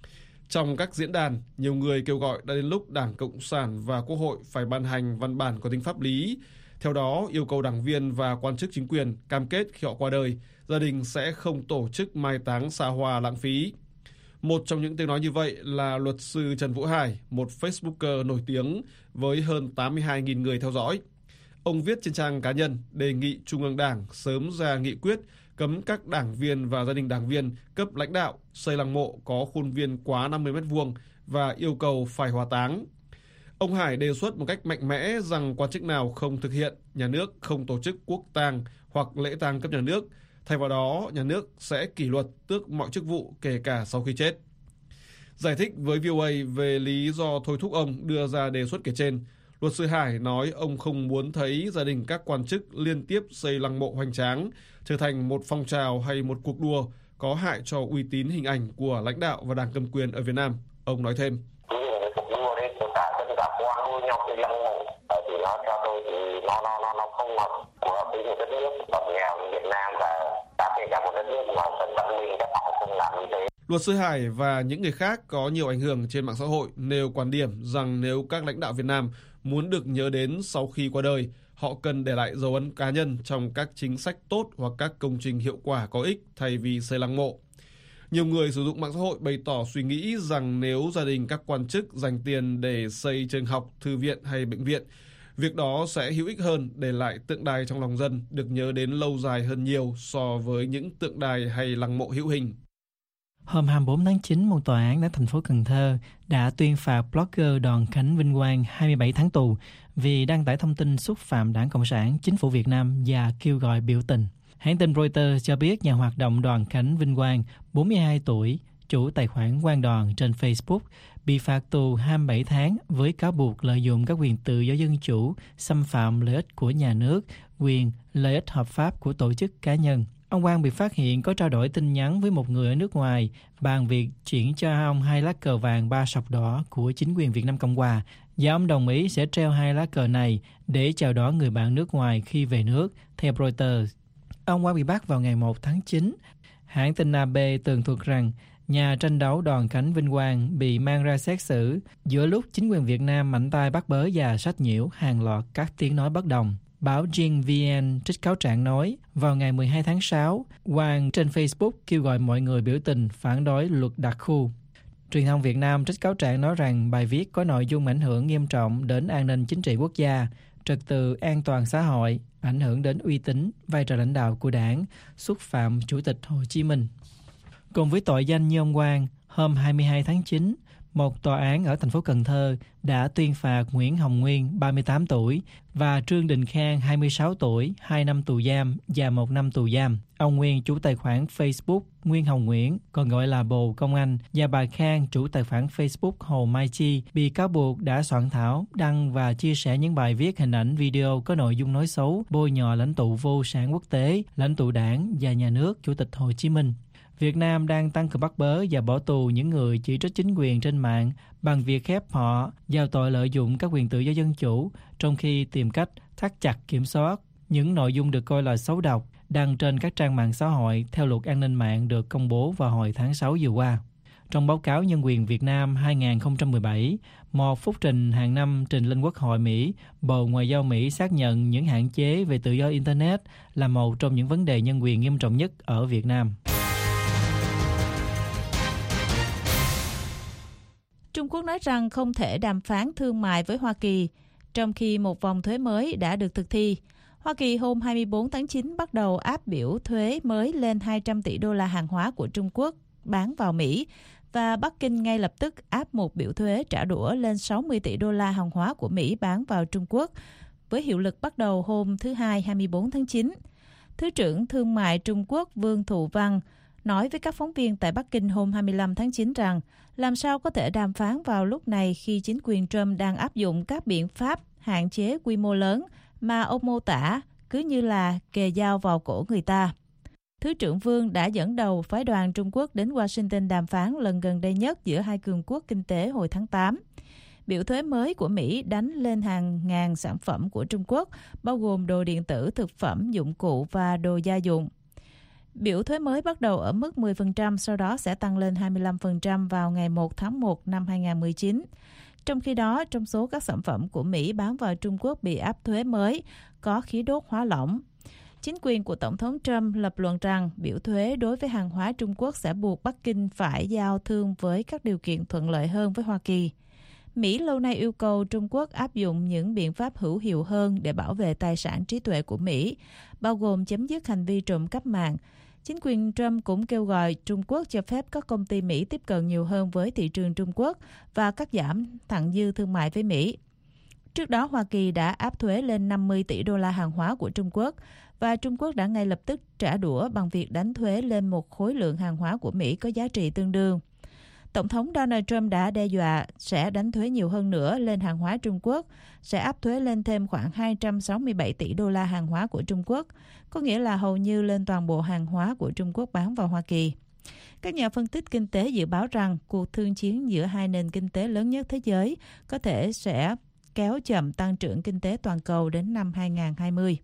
Trong các diễn đàn, nhiều người kêu gọi đã đến lúc Đảng Cộng sản và Quốc hội phải ban hành văn bản có tính pháp lý. Theo đó, yêu cầu đảng viên và quan chức chính quyền cam kết khi họ qua đời, gia đình sẽ không tổ chức mai táng xa hoa lãng phí. Một trong những tiếng nói như vậy là luật sư Trần Vũ Hải, một Facebooker nổi tiếng với hơn tám mươi hai nghìn người theo dõi. Ông viết trên trang cá nhân đề nghị Trung ương Đảng sớm ra nghị quyết cấm các đảng viên và gia đình đảng viên cấp lãnh đạo xây lăng mộ có khuôn viên quá năm mươi mét vuông và yêu cầu phải hỏa táng. Ông Hải đề xuất một cách mạnh mẽ rằng quan chức nào không thực hiện, nhà nước không tổ chức quốc tang hoặc lễ tang cấp nhà nước. Thay vào đó, nhà nước sẽ kỷ luật tước mọi chức vụ kể cả sau khi chết. Giải thích với vê o a về lý do thôi thúc ông đưa ra đề xuất kể trên, luật sư Hải nói ông không muốn thấy gia đình các quan chức liên tiếp xây lăng mộ hoành tráng trở thành một phong trào hay một cuộc đua có hại cho uy tín hình ảnh của lãnh đạo và đảng cầm quyền ở Việt Nam. Ông nói thêm. Luật sư Hải và những người khác có nhiều ảnh hưởng trên mạng xã hội nêu quan điểm rằng nếu các lãnh đạo Việt Nam muốn được nhớ đến sau khi qua đời, họ cần để lại dấu ấn cá nhân trong các chính sách tốt hoặc các công trình hiệu quả có ích thay vì xây lăng mộ. Nhiều người sử dụng mạng xã hội bày tỏ suy nghĩ rằng nếu gia đình các quan chức dành tiền để xây trường học, thư viện hay bệnh viện, việc đó sẽ hữu ích hơn để lại tượng đài trong lòng dân được nhớ đến lâu dài hơn nhiều so với những tượng đài hay lăng mộ hữu hình. Hôm hai mươi bốn tháng chín, một tòa án ở thành phố Cần Thơ đã tuyên phạt blogger Đoàn Khánh Vinh Quang hai mươi bảy tháng tù vì đăng tải thông tin xúc phạm Đảng Cộng sản, Chính phủ Việt Nam và kêu gọi biểu tình. Hãng tin Reuters cho biết nhà hoạt động Đoàn Khánh Vinh Quang, bốn mươi hai tuổi, chủ tài khoản Quang Đoàn trên Facebook, bị phạt tù hai mươi bảy tháng với cáo buộc lợi dụng các quyền tự do dân chủ, xâm phạm lợi ích của nhà nước, quyền, lợi ích hợp pháp của tổ chức cá nhân. Ông Quang bị phát hiện có trao đổi tin nhắn với một người ở nước ngoài bàn việc chuyển cho ông hai lá cờ vàng ba sọc đỏ của chính quyền Việt Nam Cộng Hòa, và ông đồng ý sẽ treo hai lá cờ này để chào đón người bạn nước ngoài khi về nước, theo Reuters. Ông Quang bị bắt vào ngày một tháng chín. Hãng tin a bê tường thuật rằng nhà tranh đấu Đoàn Khánh Vinh Quang bị mang ra xét xử giữa lúc chính quyền Việt Nam mạnh tay bắt bớ và sách nhiễu hàng loạt các tiếng nói bất đồng. Báo Jing vê en trích cáo trạng nói, vào ngày mười hai tháng sáu, Quang trên Facebook kêu gọi mọi người biểu tình phản đối luật đặc khu. Truyền thông Việt Nam trích cáo trạng nói rằng bài viết có nội dung ảnh hưởng nghiêm trọng đến an ninh chính trị quốc gia, trật tự an toàn xã hội, ảnh hưởng đến uy tín, vai trò lãnh đạo của đảng, xúc phạm Chủ tịch Hồ Chí Minh. Cùng với tội danh như ông Quang, hôm hai mươi hai tháng chín, một tòa án ở thành phố Cần Thơ đã tuyên phạt Nguyễn Hồng Nguyên, ba mươi tám tuổi, và Trương Đình Khang, hai mươi sáu tuổi, hai năm tù giam và một năm tù giam. Ông Nguyên, chủ tài khoản Facebook Nguyên Hồng Nguyễn, còn gọi là Bồ Công Anh, và bà Khang, chủ tài khoản Facebook Hồ Mai Chi, bị cáo buộc đã soạn thảo, đăng và chia sẻ những bài viết, hình ảnh, video có nội dung nói xấu, bôi nhọ lãnh tụ vô sản quốc tế, lãnh tụ Đảng và Nhà nước Chủ tịch Hồ Chí Minh. Việt Nam đang tăng cường bắt bớ và bỏ tù những người chỉ trích chính quyền trên mạng bằng việc khép họ vào tội lợi dụng các quyền tự do dân chủ, trong khi tìm cách thắt chặt kiểm soát những nội dung được coi là xấu độc đăng trên các trang mạng xã hội theo luật an ninh mạng được công bố vào hồi tháng sáu vừa qua. Trong báo cáo Nhân quyền Việt Nam hai không một bảy, một phúc trình hàng năm trình lên Quốc hội Mỹ, Bộ Ngoại giao Mỹ xác nhận những hạn chế về tự do Internet là một trong những vấn đề nhân quyền nghiêm trọng nhất ở Việt Nam. Trung Quốc nói rằng không thể đàm phán thương mại với Hoa Kỳ, trong khi một vòng thuế mới đã được thực thi. Hoa Kỳ hôm hai mươi bốn tháng chín bắt đầu áp biểu thuế mới lên hai trăm tỷ đô la hàng hóa của Trung Quốc bán vào Mỹ, và Bắc Kinh ngay lập tức áp một biểu thuế trả đũa lên sáu mươi tỷ đô la hàng hóa của Mỹ bán vào Trung Quốc, với hiệu lực bắt đầu hôm thứ Hai hai mươi bốn tháng chín. Thứ trưởng Thương mại Trung Quốc Vương Thụ Văn nói với các phóng viên tại Bắc Kinh hôm hai mươi lăm tháng chín rằng làm sao có thể đàm phán vào lúc này khi chính quyền Trump đang áp dụng các biện pháp hạn chế quy mô lớn mà ông mô tả cứ như là kề dao vào cổ người ta. Thứ trưởng Vương đã dẫn đầu phái đoàn Trung Quốc đến Washington đàm phán lần gần đây nhất giữa hai cường quốc kinh tế hồi tháng tám. Biểu thuế mới của Mỹ đánh lên hàng ngàn sản phẩm của Trung Quốc, bao gồm đồ điện tử, thực phẩm, dụng cụ và đồ gia dụng. Biểu thuế mới bắt đầu ở mức mười phần trăm, sau đó sẽ tăng lên hai mươi lăm phần trăm vào ngày một tháng một năm hai không một chín. Trong khi đó, trong số các sản phẩm của Mỹ bán vào Trung Quốc bị áp thuế mới, có khí đốt hóa lỏng. Chính quyền của Tổng thống Trump lập luận rằng biểu thuế đối với hàng hóa Trung Quốc sẽ buộc Bắc Kinh phải giao thương với các điều kiện thuận lợi hơn với Hoa Kỳ. Mỹ lâu nay yêu cầu Trung Quốc áp dụng những biện pháp hữu hiệu hơn để bảo vệ tài sản trí tuệ của Mỹ, bao gồm chấm dứt hành vi trộm cắp mạng. Chính quyền Trump cũng kêu gọi Trung Quốc cho phép các công ty Mỹ tiếp cận nhiều hơn với thị trường Trung Quốc và cắt giảm thặng dư thương mại với Mỹ. Trước đó, Hoa Kỳ đã áp thuế lên năm mươi tỷ đô la hàng hóa của Trung Quốc, và Trung Quốc đã ngay lập tức trả đũa bằng việc đánh thuế lên một khối lượng hàng hóa của Mỹ có giá trị tương đương. Tổng thống Donald Trump đã đe dọa sẽ đánh thuế nhiều hơn nữa lên hàng hóa Trung Quốc, sẽ áp thuế lên thêm khoảng hai trăm sáu mươi bảy tỷ đô la hàng hóa của Trung Quốc, có nghĩa là hầu như lên toàn bộ hàng hóa của Trung Quốc bán vào Hoa Kỳ. Các nhà phân tích kinh tế dự báo rằng cuộc thương chiến giữa hai nền kinh tế lớn nhất thế giới có thể sẽ kéo chậm tăng trưởng kinh tế toàn cầu đến năm hai không hai không.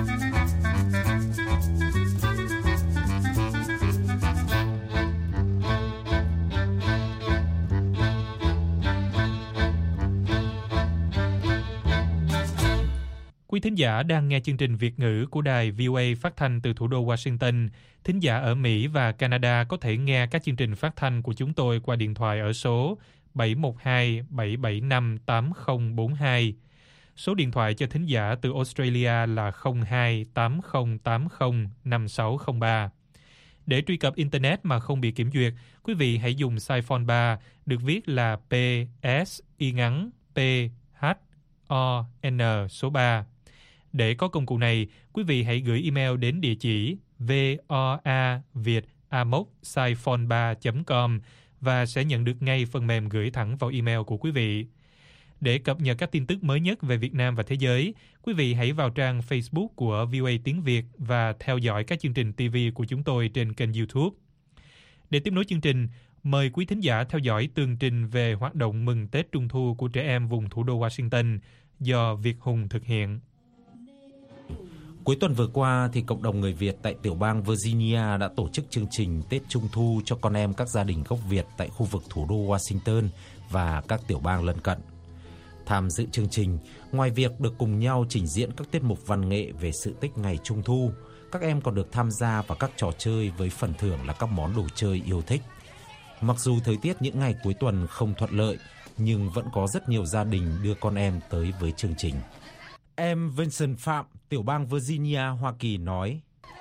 Quý thính giả đang nghe chương trình Việt ngữ của đài vê o a phát thanh từ thủ đô Washington. Thính giả ở Mỹ và Canada có thể nghe các chương trình phát thanh của chúng tôi qua điện thoại ở số bảy một hai bảy bảy năm tám không bốn hai. Số điện thoại cho thính giả từ Australia là không hai tám không tám không năm sáu không ba. Để truy cập Internet mà không bị kiểm duyệt, quý vị hãy dùng Siphon ba, được viết là P S y ngắn P H O N số ba. Để có công cụ này, quý vị hãy gửi email đến địa chỉ voaviet a m o c siphon ba chấm com và sẽ nhận được ngay phần mềm gửi thẳng vào email của quý vị. Để cập nhật các tin tức mới nhất về Việt Nam và thế giới, quý vị hãy vào trang Facebook của vê o a Tiếng Việt và theo dõi các chương trình ti vi của chúng tôi trên kênh YouTube. Để tiếp nối chương trình, mời quý thính giả theo dõi tường trình về hoạt động mừng Tết Trung thu của trẻ em vùng thủ đô Washington do Việt Hùng thực hiện. Cuối tuần vừa qua thì cộng đồng người Việt tại tiểu bang Virginia đã tổ chức chương trình Tết Trung thu cho con em các gia đình gốc Việt tại khu vực thủ đô Washington và các tiểu bang lân cận. Tham dự chương trình, ngoài việc được cùng nhau trình diễn các tiết mục văn nghệ về sự tích ngày Trung thu, các em còn được tham gia vào các trò chơi với phần thưởng là các món đồ chơi yêu thích. Mặc dù thời tiết những ngày cuối tuần không thuận lợi, nhưng vẫn có rất nhiều gia đình đưa con em tới với chương trình. Em Vincent Phạm, tiểu bang Virginia, Hoa Kỳ nói: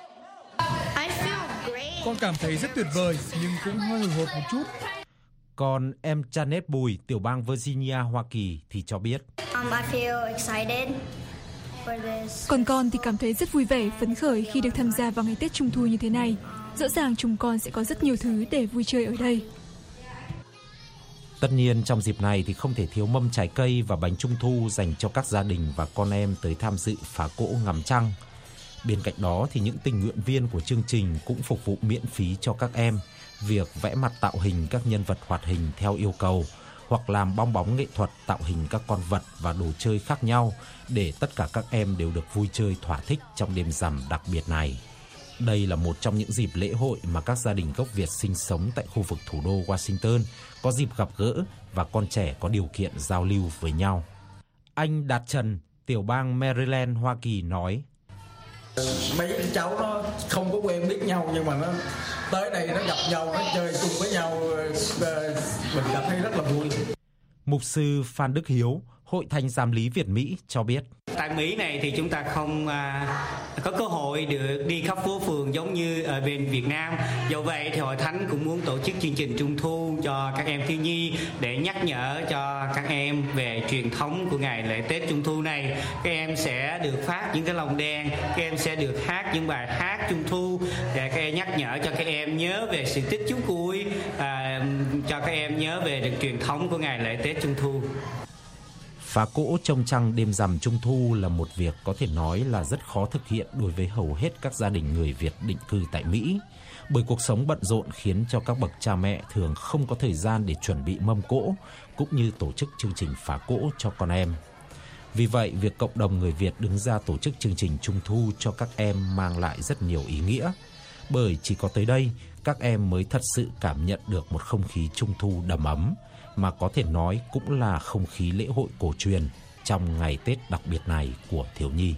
Con cảm thấy rất tuyệt vời, nhưng cũng hơi hồi hộp một chút. Còn em Janet Bùi, tiểu bang Virginia, Hoa Kỳ thì cho biết: Còn con thì cảm thấy rất vui vẻ, phấn khởi khi được tham gia vào ngày Tết Trung thu như thế này. Rõ ràng chúng con sẽ có rất nhiều thứ để vui chơi ở đây. Tất nhiên trong dịp này thì không thể thiếu mâm trái cây và bánh trung thu dành cho các gia đình và con em tới tham dự phá cỗ ngắm trăng. Bên cạnh đó thì những tình nguyện viên của chương trình cũng phục vụ miễn phí cho các em việc vẽ mặt tạo hình các nhân vật hoạt hình theo yêu cầu, hoặc làm bong bóng nghệ thuật tạo hình các con vật và đồ chơi khác nhau để tất cả các em đều được vui chơi thỏa thích trong đêm rằm đặc biệt này. Đây là một trong những dịp lễ hội mà các gia đình gốc Việt sinh sống tại khu vực thủ đô Washington có dịp gặp gỡ và con trẻ có điều kiện giao lưu với nhau. Anh Đạt Trần, tiểu bang Maryland, Hoa Kỳ nói: Mấy cháu nó không có quen biết nhau, nhưng mà nó tới đây nó gặp nhau, nó chơi chung với nhau, mình cảm thấy rất là vui. Mục sư Phan Đức Hiếu, Hội Thánh Giám lý Việt Mỹ cho biết: Tại Mỹ này thì chúng ta không à, có cơ hội được đi khắp phố phường giống như ở bên Việt Nam. Do vậy thì Hội Thánh cũng muốn tổ chức chương trình Trung thu cho các em thiếu nhi để nhắc nhở cho các em về truyền thống của ngày lễ Tết Trung thu này. Các em sẽ được phát những cái lồng đèn, các em sẽ được hát những bài hát Trung thu để các em nhắc nhở cho các em nhớ về sự tích chú cuội, à, cho các em nhớ về được truyền thống của ngày lễ Tết Trung thu. Phá cỗ trông trăng đêm rằm Trung thu là một việc có thể nói là rất khó thực hiện đối với hầu hết các gia đình người Việt định cư tại Mỹ, bởi cuộc sống bận rộn khiến cho các bậc cha mẹ thường không có thời gian để chuẩn bị mâm cỗ, cũng như tổ chức chương trình phá cỗ cho con em. Vì vậy, việc cộng đồng người Việt đứng ra tổ chức chương trình Trung thu cho các em mang lại rất nhiều ý nghĩa, bởi chỉ có tới đây, các em mới thật sự cảm nhận được một không khí Trung thu đầm ấm, mà có thể nói cũng là không khí lễ hội cổ truyền trong ngày Tết đặc biệt này của thiếu nhi.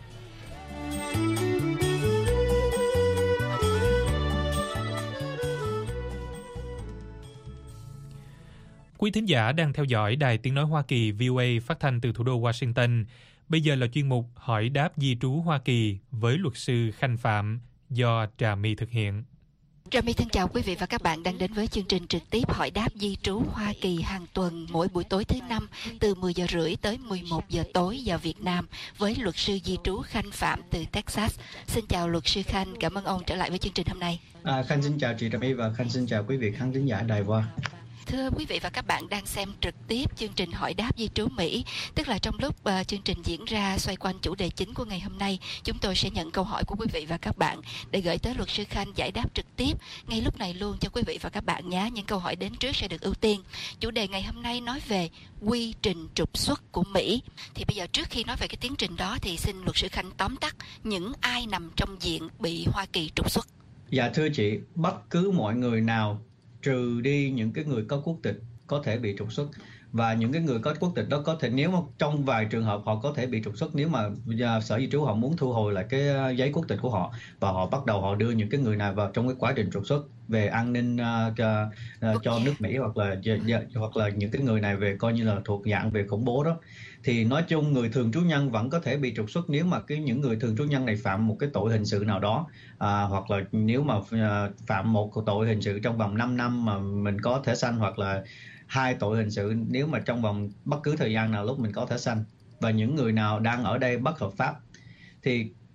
Quý thính giả đang theo dõi Đài Tiếng Nói Hoa Kỳ vê o a phát thanh từ thủ đô Washington. Bây giờ là chuyên mục Hỏi đáp di trú Hoa Kỳ với luật sư Khanh Phạm do Trà My thực hiện. Trà My thân chào quý vị và các bạn đang đến với chương trình trực tiếp Hỏi đáp di trú Hoa Kỳ hàng tuần mỗi buổi tối thứ năm từ mười giờ rưỡi tới mười một giờ tối giờ Việt Nam với luật sư di trú Khanh Phạm từ Texas. Xin chào luật sư Khanh, cảm ơn ông trở lại với chương trình hôm nay. À, Khanh xin chào chị Trà My và Khanh xin chào quý vị khán thính giả Đài Voa. Thưa quý vị và các bạn đang xem trực tiếp chương trình Hỏi đáp di trú Mỹ, tức là trong lúc uh, chương trình diễn ra xoay quanh chủ đề chính của ngày hôm nay, chúng tôi sẽ nhận câu hỏi của quý vị và các bạn để gửi tới luật sư Khanh giải đáp trực tiếp ngay lúc này luôn cho quý vị và các bạn nhé. Những câu hỏi đến trước sẽ được ưu tiên. Chủ đề ngày hôm nay nói về quy trình trục xuất của Mỹ. Thì bây giờ trước khi nói về cái tiến trình đó thì xin luật sư Khanh tóm tắt những ai nằm trong diện bị Hoa Kỳ trục xuất. Dạ thưa chị, bất cứ mọi người nào trừ đi những cái người có quốc tịch có thể bị trục xuất, và những cái người có quốc tịch đó có thể, nếu mà trong vài trường hợp họ có thể bị trục xuất nếu mà uh, sở di trú họ muốn thu hồi lại cái uh, giấy quốc tịch của họ, và họ bắt đầu họ đưa những cái người này vào trong cái quá trình trục xuất về an ninh uh, uh, uh, cho nước Mỹ, hoặc là uh, hoặc là những cái người này về coi như là thuộc dạng về khủng bố đó. Thì nói chung người thường trú nhân vẫn có thể bị trục xuất nếu mà cái những người thường trú nhân này phạm một cái tội hình sự nào đó, à, hoặc là nếu mà uh, phạm một tội hình sự trong vòng năm năm mà mình có thẻ xanh, hoặc là hai tội hình sự nếu mà trong vòng bất cứ thời gian nào lúc mình có thẻ xanh, và những người nào đang ở đây bất hợp pháp. Thì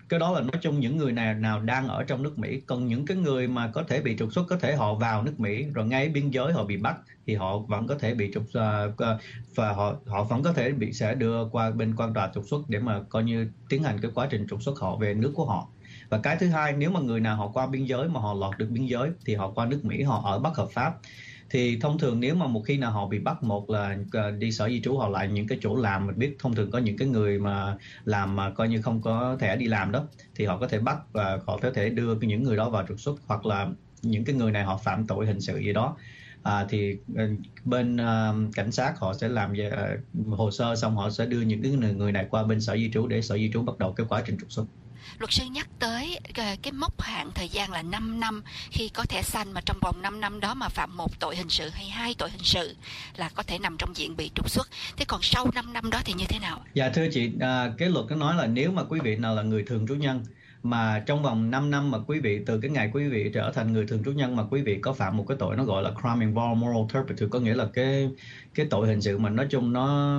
cái đó là nói chung những người nào nào đang ở trong nước Mỹ. Còn những cái người mà có thể bị trục xuất, có thể họ vào nước Mỹ rồi ngay biên giới họ bị bắt thì họ vẫn có thể bị trục uh, và họ họ vẫn có thể bị sẽ đưa qua bên quan tòa trục xuất để mà coi như tiến hành cái quá trình trục xuất họ về nước của họ. Và cái thứ hai, nếu mà người nào họ qua biên giới mà họ lọt được biên giới thì họ qua nước Mỹ, họ ở bất hợp pháp, thì thông thường nếu mà một khi nào họ bị bắt, một là đi sở di trú, họ lại những cái chỗ làm, mình biết thông thường có những cái người mà làm mà coi như không có thẻ đi làm đó, thì họ có thể bắt và họ có thể đưa những người đó vào trục xuất, hoặc là những cái người này họ phạm tội hình sự gì đó. À, thì bên uh, cảnh sát họ sẽ làm uh, hồ sơ xong họ sẽ đưa những cái người, người này qua bên sở di trú để sở di trú bắt đầu cái quá trình trục xuất. Luật sư nhắc tới cái mốc hạn thời gian là năm năm khi có thẻ xanh, mà trong vòng năm năm đó mà phạm một tội hình sự hay hai tội hình sự là có thể nằm trong diện bị trục xuất. Thế còn sau năm năm đó thì như thế nào? Dạ thưa chị, à, cái luật nó nói là nếu mà quý vị nào là người thường trú nhân mà trong vòng năm năm mà quý vị từ cái ngày quý vị trở thành người thường trú nhân mà quý vị có phạm một cái tội nó gọi là crime involving moral turpitude, có nghĩa là cái cái tội hình sự mà nói chung nó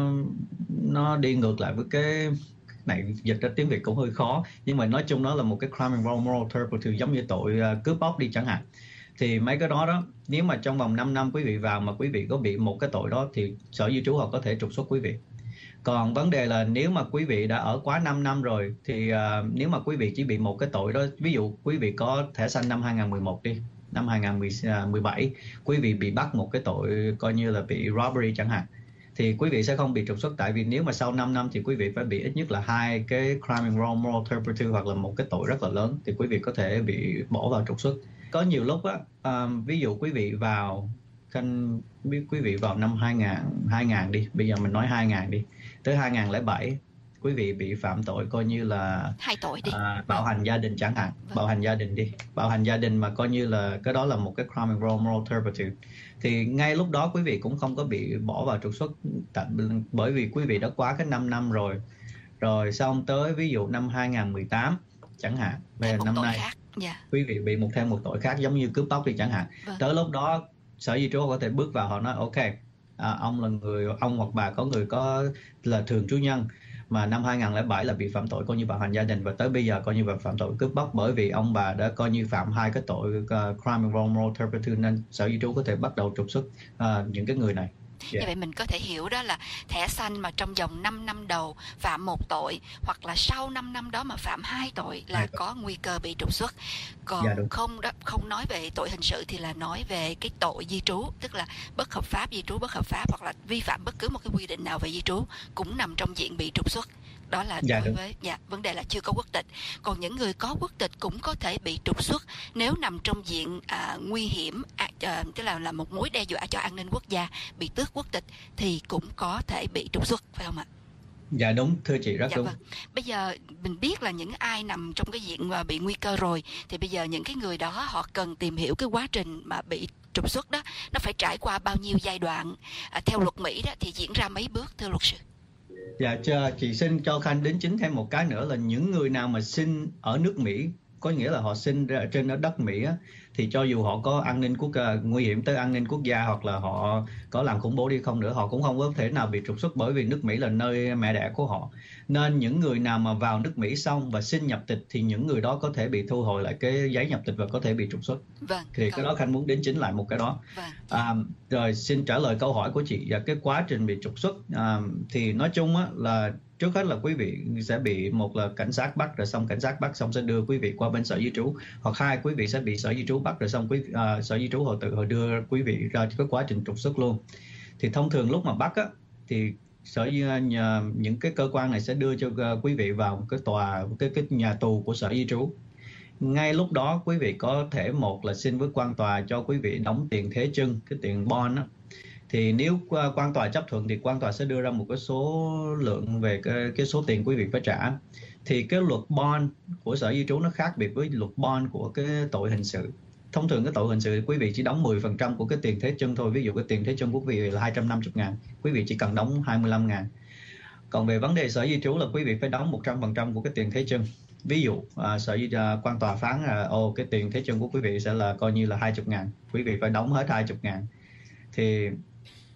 nó đi ngược lại với cái này, dịch ra tiếng Việt cũng hơi khó, nhưng mà nói chung nó là một cái crime involving moral turpitude, giống như tội uh, cướp bóc đi chẳng hạn. Thì mấy cái đó đó, nếu mà trong vòng năm năm quý vị vào mà quý vị có bị một cái tội đó thì sở di trú họ có thể trục xuất quý vị. Còn vấn đề là nếu mà quý vị đã ở quá năm năm rồi thì uh, nếu mà quý vị chỉ bị một cái tội đó, ví dụ quý vị có thẻ xanh năm hai không một một đi, năm hai không một bảy quý vị bị bắt một cái tội coi như là bị robbery chẳng hạn, thì quý vị sẽ không bị trục xuất, tại vì nếu mà sau năm năm thì quý vị phải bị ít nhất là hai cái crime involving moral turpitude hoặc là một cái tội rất là lớn thì quý vị có thể bị bỏ vào trục xuất. Có nhiều lúc á, um, ví dụ quý vị vào canh biết quý vị vào năm hai không đi, bây giờ mình nói hai không đi, tới hai không không bảy quý vị bị phạm tội coi như là hai tội đi, à, bạo hành gia đình chẳng hạn, vâng. bạo hành gia đình đi, bạo hành gia đình mà coi như là cái đó là một cái crime involving moral turpitude, thì ngay lúc đó quý vị cũng không có bị bỏ vào trục xuất, bởi vì quý vị đã quá cái năm năm rồi. Rồi xong tới ví dụ năm hai không một tám chẳng hạn, về năm nay yeah. quý vị bị một thêm một tội khác giống như cướp bóc đi chẳng hạn, vâng. tới lúc đó sở di trú có thể bước vào, họ nói ok, à, ông là người, ông hoặc bà có người có là thường trú nhân mà năm hai không không bảy là bị phạm tội coi như bạo hành gia đình, và tới bây giờ coi như là phạm tội cướp bóc, bởi vì ông bà đã coi như phạm hai cái tội uh, crime involving moral turpitude nên sở di trú có thể bắt đầu trục xuất uh, những cái người này. Yeah. Như vậy mình có thể hiểu đó là thẻ xanh mà trong vòng năm năm đầu phạm một tội, hoặc là sau năm năm đó mà phạm hai tội là hai có nguy cơ bị trục xuất. Còn yeah, không đó, không nói về tội hình sự thì là nói về cái tội di trú, tức là bất hợp pháp, di trú bất hợp pháp, hoặc là vi phạm bất cứ một cái quy định nào về di trú cũng nằm trong diện bị trục xuất. Đó là dạ, đối với dạ, vấn đề là chưa có quốc tịch. Còn những người có quốc tịch cũng có thể bị trục xuất nếu nằm trong diện à, nguy hiểm, à, à, tức là là một mối đe dọa cho an ninh quốc gia, bị tước quốc tịch thì cũng có thể bị trục xuất, phải không ạ? Dạ đúng, thưa chị, rất dạ, đúng. Vâng. Bây giờ mình biết là những ai nằm trong cái diện mà bị nguy cơ rồi, thì bây giờ những cái người đó họ cần tìm hiểu cái quá trình mà bị trục xuất đó nó phải trải qua bao nhiêu giai đoạn, à, theo luật Mỹ đó thì diễn ra mấy bước, thưa luật sư? Dạ, chị xin cho Khanh đính chính thêm một cái nữa là những người nào mà sinh ở nước Mỹ, có nghĩa là họ sinh ra trên đất Mỹ á, thì cho dù họ có an ninh quốc uh, nguy hiểm tới an ninh quốc gia hoặc là họ có làm khủng bố đi không nữa, họ cũng không có thể nào bị trục xuất, bởi vì nước Mỹ là nơi mẹ đẻ của họ. Nên những người nào mà vào nước Mỹ xong và xin nhập tịch thì những người đó có thể bị thu hồi lại cái giấy nhập tịch và có thể bị trục xuất. Vâng. Thì cái đó Khanh muốn đính chính lại một cái đó. Vâng. À, rồi xin trả lời câu hỏi của chị và cái quá trình bị trục xuất, à, thì nói chung á là trước hết là quý vị sẽ bị, một là cảnh sát bắt, rồi xong cảnh sát bắt xong sẽ đưa quý vị qua bên sở di trú, hoặc hai quý vị sẽ bị sở di trú bắt rồi xong quý uh, sở di trú họ tự họ đưa quý vị ra cái quá trình trục xuất luôn. Thì thông thường lúc mà bắt á thì sở uh, nhà, những cái cơ quan này sẽ đưa cho uh, quý vị vào một cái tòa, cái cái nhà tù của sở di trú. Ngay lúc đó quý vị có thể một là xin với quan tòa cho quý vị đóng tiền thế chân, cái tiền bond á. Thì nếu quan tòa chấp thuận thì quan tòa sẽ đưa ra một cái số lượng về cái, cái số tiền quý vị phải trả. Thì cái luật bond của sở di trú nó khác biệt với luật bond của cái tội hình sự. Thông thường cái tội hình sự quý vị chỉ đóng mười phần trăm của cái tiền thế chân thôi. Ví dụ cái tiền thế chân của quý vị là hai trăm năm mươi ngàn, quý vị chỉ cần đóng hai mươi lăm ngàn. Còn về vấn đề sở di trú là quý vị phải đóng một trăm phần trăm của cái tiền thế chân. Ví dụ à, sở di à, quan tòa phán là ô cái tiền thế chân của quý vị sẽ là coi như là hai mươi ngàn, quý vị phải đóng hết hai mươi ngàn. Thì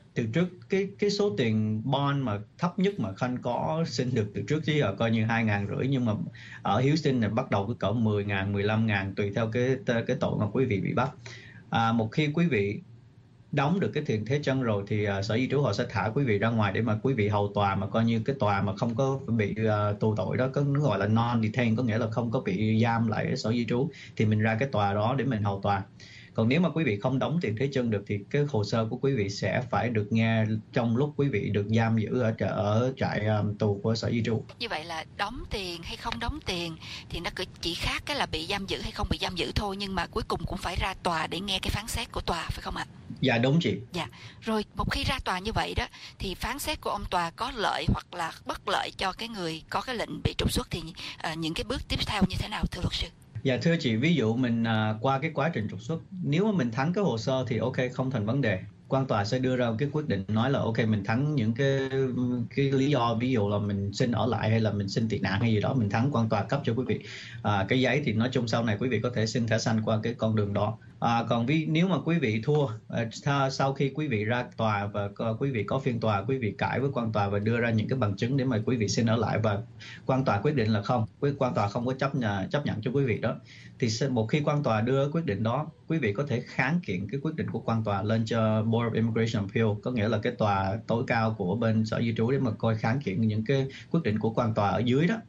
từ trước cái cái số tiền bond mà thấp nhất mà Khanh có xin được từ trước chứ ở coi như hai ngàn rưỡi, nhưng mà ở Houston này bắt đầu cứ cỡ mười ngàn, mười lăm ngàn tùy theo cái cái tội mà quý vị bị bắt. À, một khi quý vị đóng được cái tiền thế chân rồi thì uh, sở di trú họ sẽ thả quý vị ra ngoài để mà quý vị hầu tòa, mà coi như cái tòa mà không có bị uh, tù tội đó, có nó gọi là non-detain, có nghĩa là không có bị giam lại ở sở di trú, thì mình ra cái tòa đó để mình hầu tòa. Còn nếu mà quý vị không đóng tiền thế chân được thì cái hồ sơ của quý vị sẽ phải được nghe trong lúc quý vị được giam giữ ở, ở trại um, tù của sở di trú. Như vậy là đóng tiền hay không đóng tiền thì nó chỉ khác cái là bị giam giữ hay không bị giam giữ thôi, nhưng mà cuối cùng cũng phải ra tòa để nghe cái phán xét của tòa, phải không ạ? Dạ đúng chị. Dạ. Rồi một khi ra tòa như vậy đó thì phán xét của ông tòa có lợi hoặc là bất lợi cho cái người có cái lệnh bị trục xuất thì uh, những cái bước tiếp theo như thế nào thưa luật sư? Dạ thưa chị, ví dụ mình à, qua cái quá trình trục xuất, nếu mà mình thắng cái hồ sơ thì ok, không thành vấn đề. Quan tòa sẽ đưa ra cái quyết định nói là ok, mình thắng những cái cái lý do, ví dụ là mình xin ở lại hay là mình xin tị nạn hay gì đó, mình thắng, quan tòa cấp cho quý vị à, cái giấy, thì nói chung sau này quý vị có thể xin thẻ xanh qua cái con đường đó. À, còn vì nếu mà quý vị thua, à, sau khi quý vị ra tòa và quý vị có phiên tòa, quý vị cãi với quan tòa và đưa ra những cái bằng chứng để mà quý vị xin ở lại và quan tòa quyết định là không, quan tòa không có chấp nhận chấp nhận cho quý vị đó, thì một khi quan tòa đưa quyết định đó, quý vị có thể kháng kiện cái quyết định của quan tòa lên cho Board of Immigration Appeal, có nghĩa là cái tòa tối cao của bên sở di trú, để mà coi kháng kiện những cái quyết định của quan tòa ở dưới đó.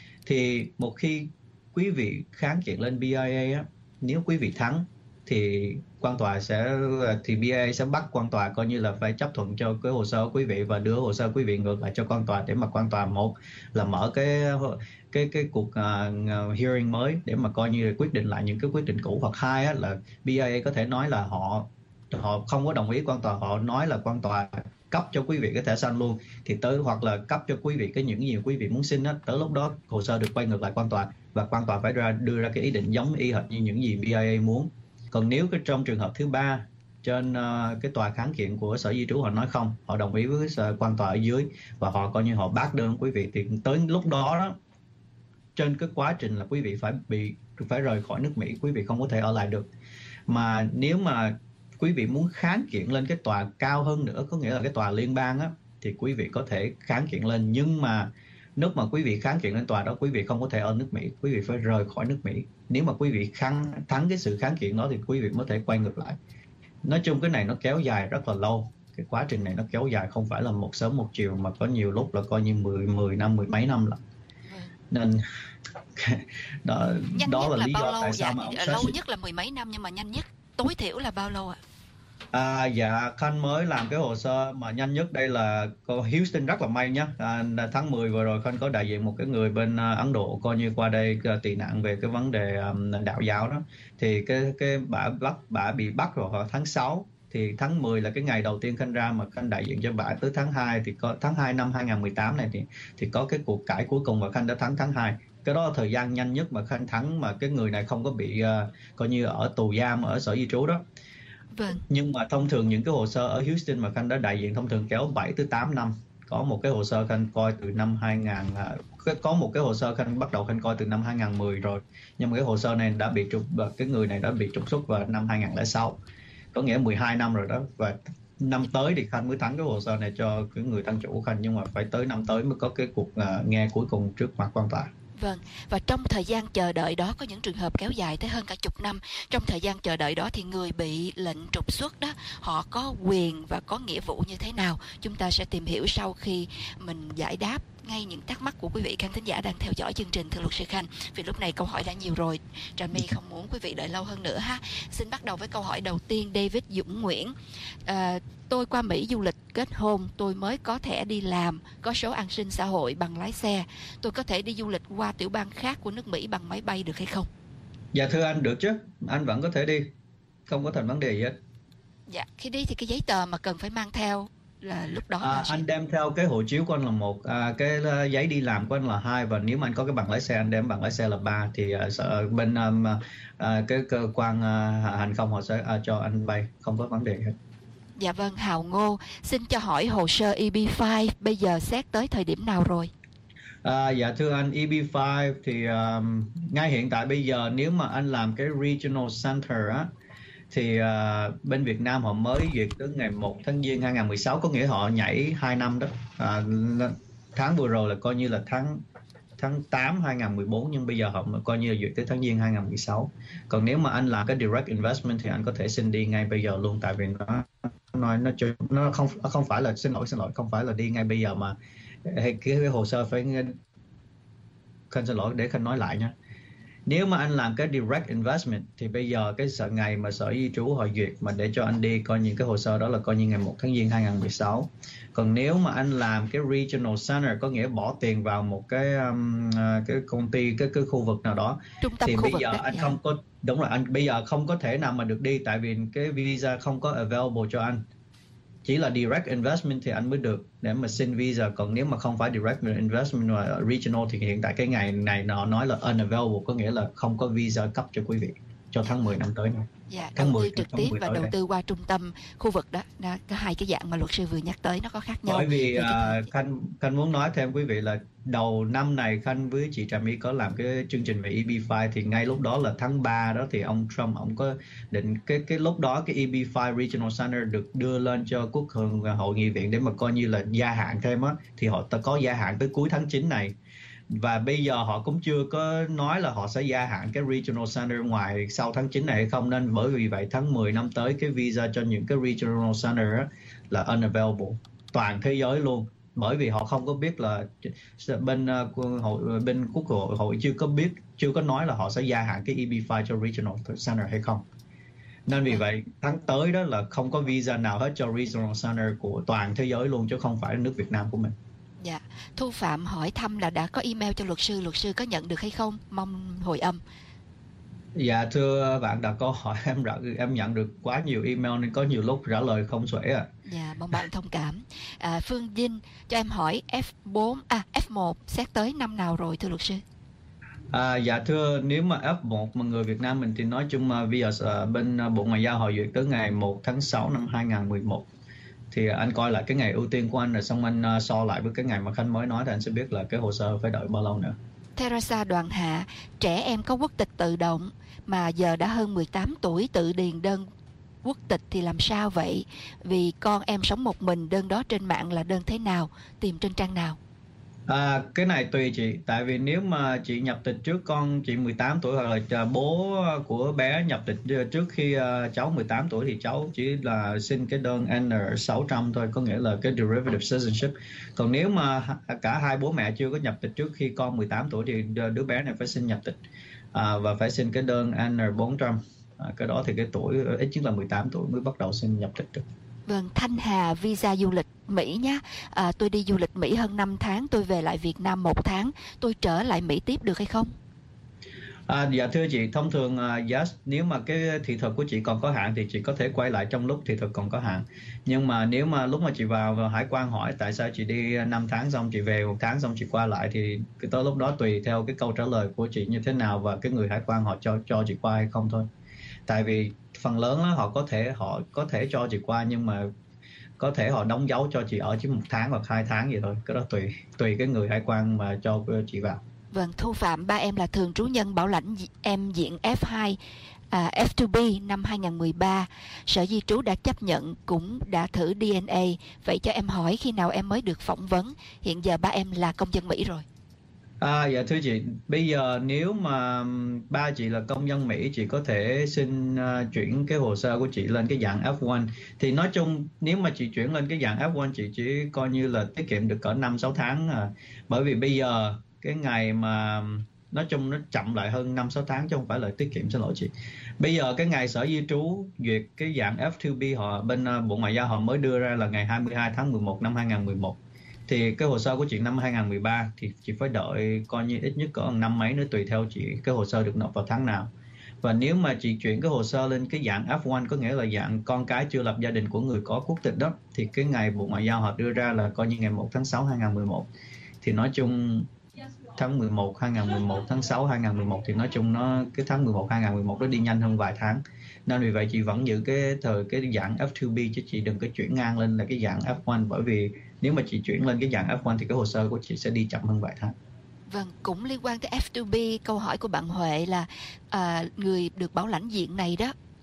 Thì một khi quý vị kháng kiện lên bê i a á, nếu quý vị thắng thì quan tòa sẽ thì bê i a sẽ bắt quan tòa coi như là phải chấp thuận cho cái hồ sơ của quý vị và đưa hồ sơ quý vị ngược lại cho quan tòa, để mà quan tòa một là mở cái cái cái cuộc uh, hearing mới để mà coi như là quyết định lại những cái quyết định cũ, hoặc hai á, là bê i a có thể nói là họ họ không có đồng ý quan tòa, họ nói là quan tòa cấp cho quý vị cái thẻ xanh luôn, thì tới hoặc là cấp cho quý vị cái những gì quý vị muốn xin á, tới lúc đó hồ sơ được quay ngược lại quan tòa và quan tòa phải ra đưa ra cái ý định giống y hệt như những gì bê i a muốn. Còn nếu cái trong trường hợp thứ ba, trên uh, cái tòa kháng kiện của sở di trú họ nói không, họ đồng ý với cái quan tòa ở dưới và họ coi như họ bác đơn quý vị, thì tới lúc đó đó, trên cái quá trình là quý vị phải bị phải rời khỏi nước Mỹ, quý vị không có thể ở lại được. Mà nếu mà quý vị muốn kháng kiện lên cái tòa cao hơn nữa, có nghĩa là cái tòa liên bang á, thì quý vị có thể kháng kiện lên, nhưng mà lúc mà quý vị kháng kiện lên tòa đó, quý vị không có thể ở nước Mỹ, quý vị phải rời khỏi nước Mỹ. Nếu mà quý vị kháng, thắng cái sự kháng kiện đó thì quý vị có thể quay ngược lại. Nói chung cái này nó kéo dài rất là lâu, cái quá trình này nó kéo dài không phải là một sớm một chiều, mà có nhiều lúc là coi như mười, mười năm, mười mấy năm lận. Nên đó, nhanh đó nhất là, là lý bao do lâu? tại sao Dạ, mà ông lâu sẽ... nhất là mười mấy năm, nhưng mà nhanh nhất tối thiểu là bao lâu ạ? À, dạ, Khanh mới làm cái hồ sơ mà nhanh nhất đây là Houston rất là may nhé. À, tháng mười vừa rồi Khanh có đại diện một cái người bên Ấn Độ coi như qua đây tị nạn về cái vấn đề um, đạo giáo đó. Thì cái cái bà bắt bà bị bắt rồi vào tháng sáu. Thì tháng mười là cái ngày đầu tiên Khanh ra mà Khanh đại diện cho bà, tới tháng hai thì có tháng hai năm hai không một tám này thì thì có cái cuộc cãi cuối cùng và Khanh đã thắng tháng hai. Cái đó là thời gian nhanh nhất mà Khanh thắng, mà cái người này không có bị uh, coi như ở tù giam ở sở di trú đó. Vâng. Nhưng mà thông thường những cái hồ sơ ở Houston mà Khanh đã đại diện thông thường kéo bảy tới tám năm. Có một cái hồ sơ Khanh coi từ năm hai không, có một cái hồ sơ Khanh bắt đầu Khanh coi từ năm hai không một không rồi. Nhưng mà cái hồ sơ này đã bị trục, cái người này đã bị trục xuất vào năm hai không không sáu. Có nghĩa mười hai năm rồi đó. Và năm tới thì Khanh mới thắng cái hồ sơ này cho cái người thân chủ của Khanh, nhưng mà phải tới năm tới mới có cái cuộc uh, nghe cuối cùng trước mặt quan tòa. Vâng, và trong thời gian chờ đợi đó có những trường hợp kéo dài tới hơn cả chục năm. Trong thời gian chờ đợi đó thì người bị lệnh trục xuất đó, họ có quyền và có nghĩa vụ như thế nào? Chúng ta sẽ tìm hiểu sau khi mình giải đáp ngay những thắc mắc của quý vị khán thính giả đang theo dõi chương trình, thưa luật sư Khanh. Vì lúc này câu hỏi đã nhiều rồi, Trà My không muốn quý vị đợi lâu hơn nữa ha. Xin bắt đầu với câu hỏi đầu tiên. David Dũng Nguyễn: à, tôi qua Mỹ du lịch kết hôn, tôi mới có thẻ đi làm, có số an sinh xã hội, bằng lái xe, tôi có thể đi du lịch qua tiểu bang khác của nước Mỹ bằng máy bay được hay không? Dạ thưa anh, được chứ, anh vẫn có thể đi, không có thành vấn đề gì hết. Dạ, khi đi thì cái giấy tờ mà cần phải mang theo là lúc đó à, anh đem theo cái hộ chiếu của anh là một, à, cái giấy đi làm của anh là hai, và nếu mà anh có cái bằng lái xe anh đem bằng lái xe là ba, thì uh, bên um, uh, cái cơ quan uh, hàng không họ sẽ uh, cho anh bay, không có vấn đề hết. Dạ vâng. Hào Ngô xin cho hỏi hồ sơ E B năm bây giờ xét tới thời điểm nào rồi? À, dạ thưa anh, E B năm thì um, ngay hiện tại bây giờ nếu mà anh làm cái Regional Center á, thì uh, bên Việt Nam họ mới duyệt tới ngày một tháng Giêng hai nghìn mười sáu, có nghĩa họ nhảy hai năm đó. À, tháng vừa rồi là coi như là tháng tháng tám hai nghìn mười bốn, nhưng bây giờ họ coi như là duyệt tới tháng Giêng hai nghìn mười sáu. Còn nếu mà anh làm cái direct investment thì anh có thể xin đi ngay bây giờ luôn, tại vì nó nói nó nó không không phải là xin lỗi xin lỗi không phải là đi ngay bây giờ, mà cái, cái hồ sơ phải Khanh xin lỗi để Khanh nói lại nha. Nếu mà anh làm cái direct investment thì bây giờ cái sở ngày mà sở di trú họ duyệt mà để cho anh đi coi như cái hồ sơ đó là coi như ngày một tháng Giêng hai nghìn mười sáu. Còn nếu mà anh làm cái regional center, có nghĩa bỏ tiền vào một cái um, cái công ty, cái cái khu vực nào đó, thì bây giờ anh không có đúng rồi anh bây giờ không có thể nào mà được đi, tại vì cái visa không có available cho anh. Chỉ là direct investment thì anh mới được để mà xin visa, còn nếu mà không phải direct investment và regional thì hiện tại cái ngày này nó nói là unavailable, có nghĩa là không có visa cấp cho quý vị cho tháng mười năm tới này. Dạ, đầu tư trực tiếp và đầu tư qua trung tâm khu vực đó, đó có hai cái dạng mà luật sư vừa nhắc tới nó có khác nhau. Bởi vì uh, Khanh Khanh muốn nói thêm quý vị là đầu năm này Khanh với chị Trà My có làm cái chương trình về E B năm, thì ngay lúc đó là tháng ba đó thì ông Trump ông có định cái cái lúc đó cái E B năm Regional Center được đưa lên cho Quốc hội nghị viện để mà coi như là gia hạn thêm á, thì họ có gia hạn tới cuối tháng chín này. Và bây giờ họ cũng chưa có nói là họ sẽ gia hạn cái Regional Center ngoài sau tháng chín này hay không, nên bởi vì vậy tháng mười năm tới cái visa cho những cái Regional Center là unavailable toàn thế giới luôn, bởi vì họ không có biết là bên uh, hội, bên Quốc hội hội chưa có biết chưa có nói là họ sẽ gia hạn cái E B năm cho Regional Center hay không. Nên vì vậy tháng tới đó là không có visa nào hết cho Regional Center của toàn thế giới luôn, chứ không phải nước Việt Nam của mình. Dạ, Thu Phạm hỏi thăm là đã có email cho luật sư, luật sư có nhận được hay không? Mong hồi âm. Dạ thưa bạn đặt câu hỏi, em em nhận được quá nhiều email nên có nhiều lúc trả lời không xuể ạ. À. Dạ, mong bạn thông cảm. À, Phương Vinh cho em hỏi F bốn à F một xét tới năm nào rồi thưa luật sư? À, dạ thưa, nếu mà F một mà người Việt Nam mình thì nói chung mà bây giờ bên Bộ Ngoại giao họ duyệt tới ngày một tháng sáu năm hai nghìn mười một. Thì anh coi lại cái ngày ưu tiên của anh rồi xong anh uh, so lại với cái ngày mà Khanh mới nói thì anh sẽ biết là cái hồ sơ phải đợi bao lâu nữa. Teresa Đoàn Hạ, trẻ em có quốc tịch tự động mà giờ đã hơn mười tám tuổi tự điền đơn quốc tịch thì làm sao vậy? Vì con em sống một mình, đơn đó trên mạng là đơn thế nào? Tìm trên trang nào? À, cái này tùy chị, tại vì nếu mà chị nhập tịch trước con chị mười tám tuổi hoặc là bố của bé nhập tịch trước khi uh, cháu mười tám tuổi thì cháu chỉ là xin cái đơn N sáu trăm thôi, có nghĩa là cái derivative citizenship. Còn nếu mà cả hai bố mẹ chưa có nhập tịch trước khi con mười tám tuổi thì đứa bé này phải xin nhập tịch à, và phải xin cái đơn N bốn trăm. À, cái đó thì cái tuổi ít nhất là mười tám tuổi mới bắt đầu xin nhập tịch được. Vâng, Thanh Hà visa du lịch Mỹ nhé. À, tôi đi du lịch Mỹ hơn năm tháng, tôi về lại Việt Nam một tháng, tôi trở lại Mỹ tiếp được hay không? À, dạ thưa chị, thông thường uh, yes, nếu mà cái thị thực của chị còn có hạn thì chị có thể quay lại trong lúc thị thực còn có hạn. Nhưng mà nếu mà lúc mà chị vào, vào hải quan hỏi tại sao chị đi năm tháng xong chị về một tháng xong chị qua lại thì tới lúc đó tùy theo cái câu trả lời của chị như thế nào và cái người hải quan họ cho cho chị qua hay không thôi. Tại vì phần lớn đó, họ có thể họ có thể cho chị qua nhưng mà có thể họ đóng dấu cho chị ở chỉ một tháng hoặc hai tháng vậy thôi. Cái đó tùy tùy cái người hải quan mà cho chị vào. Vâng, Thu Phạm, ba em là thường trú nhân bảo lãnh em diện F hai, à, F hai B năm hai nghìn mười ba. Sở Di trú đã chấp nhận, cũng đã thử D N A. Vậy cho em hỏi khi nào em mới được phỏng vấn? Hiện giờ ba em là công dân Mỹ rồi. À, dạ thưa chị, bây giờ nếu mà ba chị là công dân Mỹ, chị có thể xin uh, chuyển cái hồ sơ của chị lên cái dạng F một. Thì nói chung nếu mà chị chuyển lên cái dạng F một chị chỉ coi như là tiết kiệm được cỡ năm sáu tháng à. Bởi vì bây giờ cái ngày mà nói chung nó chậm lại hơn năm sáu tháng chứ không phải là tiết kiệm, xin lỗi chị. Bây giờ cái ngày Sở Di trú duyệt cái dạng F hai B họ bên uh, Bộ Ngoại giao họ mới đưa ra là ngày hai mươi hai tháng mười một năm hai nghìn mười một. Thì cái hồ sơ của chị năm hai nghìn mười ba thì chị phải đợi coi như ít nhất có năm mấy nữa tùy theo chị cái hồ sơ được nộp vào tháng nào. Và nếu mà chị chuyển cái hồ sơ lên cái dạng F một có nghĩa là dạng con cái chưa lập gia đình của người có quốc tịch đó thì cái ngày Bộ Ngoại giao họ đưa ra là coi như ngày một tháng sáu hai nghìn mười một. Thì nói chung tháng mười một hai nghìn mười một, tháng sáu hai nghìn mười một thì nói chung nó cái tháng mười một hai nghìn mười một nó đi nhanh hơn vài tháng. Nên vì vậy chị vẫn giữ cái thời cái dạng F hai B chứ chị đừng có chuyển ngang lên là cái dạng F một, bởi vì nếu mà chị chuyển lên cái dạng F một thì cái hồ sơ của chị sẽ đi chậm hơn vài tháng. Vâng, cũng liên quan tới F hai B, câu hỏi của bạn Huệ là à, người được bảo lãnh diện này đó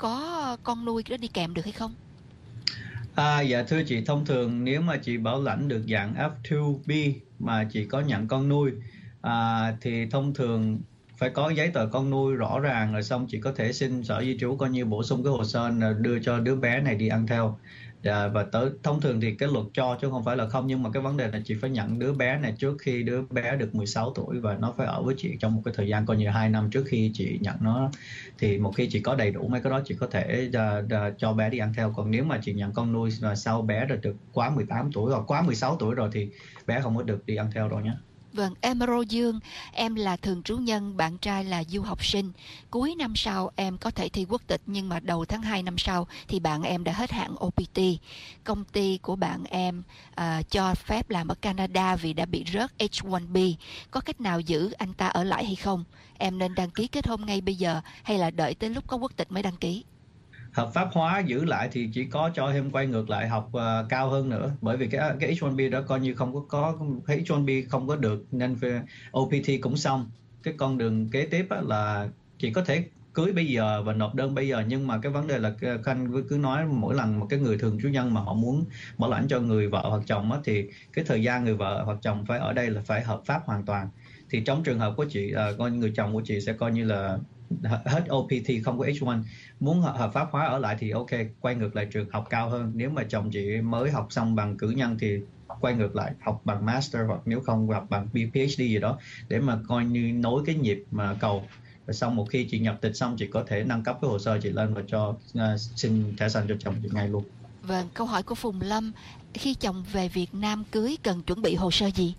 có con nuôi đó đi kèm được hay không? À, dạ thưa chị, thông thường nếu mà chị bảo lãnh được dạng F hai B mà chị có nhận con nuôi à, thì thông thường phải có giấy tờ con nuôi rõ ràng, rồi xong chị có thể xin Sở Di trú coi như bổ sung cái hồ sơ đưa cho đứa bé này đi ăn theo. À, và tới thông thường thì cái luật cho chứ không phải là không, nhưng mà cái vấn đề là chị phải nhận đứa bé này trước khi đứa bé được mười sáu tuổi và nó phải ở với chị trong một cái thời gian coi như hai năm trước khi chị nhận nó. Thì một khi chị có đầy đủ mấy cái đó chị có thể uh, uh, cho bé đi ăn theo. Còn nếu mà chị nhận con nuôi và sau bé rồi được quá mười tám tuổi hoặc quá mười sáu tuổi rồi thì bé không có được đi ăn theo đâu nhé. Vâng, Emerald Dương, em là thường trú nhân, bạn trai là du học sinh. Cuối năm sau em có thể thi quốc tịch, nhưng mà đầu tháng hai năm sau thì bạn em đã hết hạn O P T. Công ty của bạn em à, cho phép làm ở Canada vì đã bị rớt H một B. Có cách nào giữ anh ta ở lại hay không? Em nên đăng ký kết hôn ngay bây giờ hay là đợi tới lúc có quốc tịch mới đăng ký? Hợp pháp hóa giữ lại thì chỉ có cho em quay ngược lại học uh, cao hơn nữa, bởi vì cái cái H một B đó coi như không có có H một B không có được nên O P T cũng xong. Cái con đường kế tiếp là chỉ có thể cưới bây giờ và nộp đơn bây giờ, nhưng mà cái vấn đề là Khanh cứ nói mỗi lần một cái người thường trú nhân mà họ muốn bảo lãnh cho người vợ hoặc chồng á, thì cái thời gian người vợ hoặc chồng phải ở đây là phải hợp pháp hoàn toàn. Thì trong trường hợp của chị, uh, coi người chồng của chị sẽ coi như là hết O P T không có H một, muốn hợp pháp hóa ở lại thì ok, quay ngược lại trường học cao hơn. Nếu mà chồng chị mới học xong bằng cử nhân thì quay ngược lại học bằng master, hoặc nếu không học bằng P H D gì đó để mà coi như nối cái nhịp mà cầu. Rồi xong một khi chị nhập tịch xong chị có thể nâng cấp cái hồ sơ chị lên và cho uh, xin thẻ xanh cho chồng chị ngay luôn. Vâng, câu hỏi của Phùng Lâm, khi chồng về Việt Nam cưới cần chuẩn bị hồ sơ gì?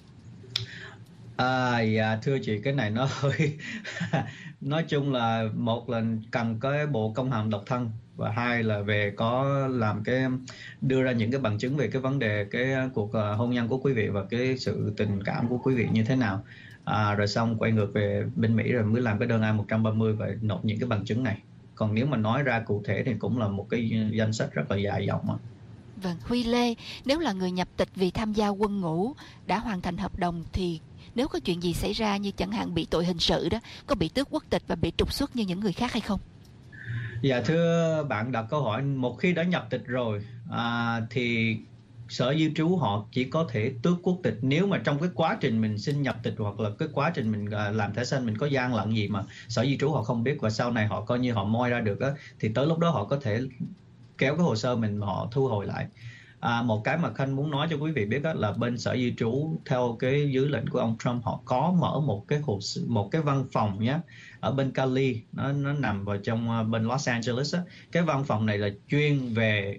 À, dạ thưa chị, cái này nó hơi nói chung là một là cần cái bộ công hàm độc thân, và hai là về có làm cái đưa ra những cái bằng chứng về cái vấn đề cái cuộc hôn nhân của quý vị và cái sự tình cảm của quý vị như thế nào. À, rồi xong quay ngược về bên Mỹ rồi mới làm cái đơn I một ba không và nộp những cái bằng chứng này. Còn nếu mà nói ra cụ thể thì cũng là một cái danh sách rất là dài dòng á. Vâng, Huy Lê, nếu là người nhập tịch vì tham gia quân ngũ đã hoàn thành hợp đồng thì nếu có chuyện gì xảy ra như chẳng hạn bị tội hình sự đó, có bị tước quốc tịch và bị trục xuất như những người khác hay không? Dạ thưa bạn đặt câu hỏi, một khi đã nhập tịch rồi à, thì Sở Di trú họ chỉ có thể tước quốc tịch nếu mà trong cái quá trình mình xin nhập tịch hoặc là cái quá trình mình làm thẻ xanh mình có gian lận gì mà Sở Di trú họ không biết và sau này họ coi như họ moi ra được á, thì tới lúc đó họ có thể kéo cái hồ sơ mình mà họ thu hồi lại. À, một cái mà Khanh muốn nói cho quý vị biết đó là bên Sở Di trú theo cái dưới lệnh của ông Trump họ có mở một cái hồ một cái văn phòng nhé ở bên Cali, nó nó nằm vào trong uh, bên Los Angeles á. Cái văn phòng này là chuyên về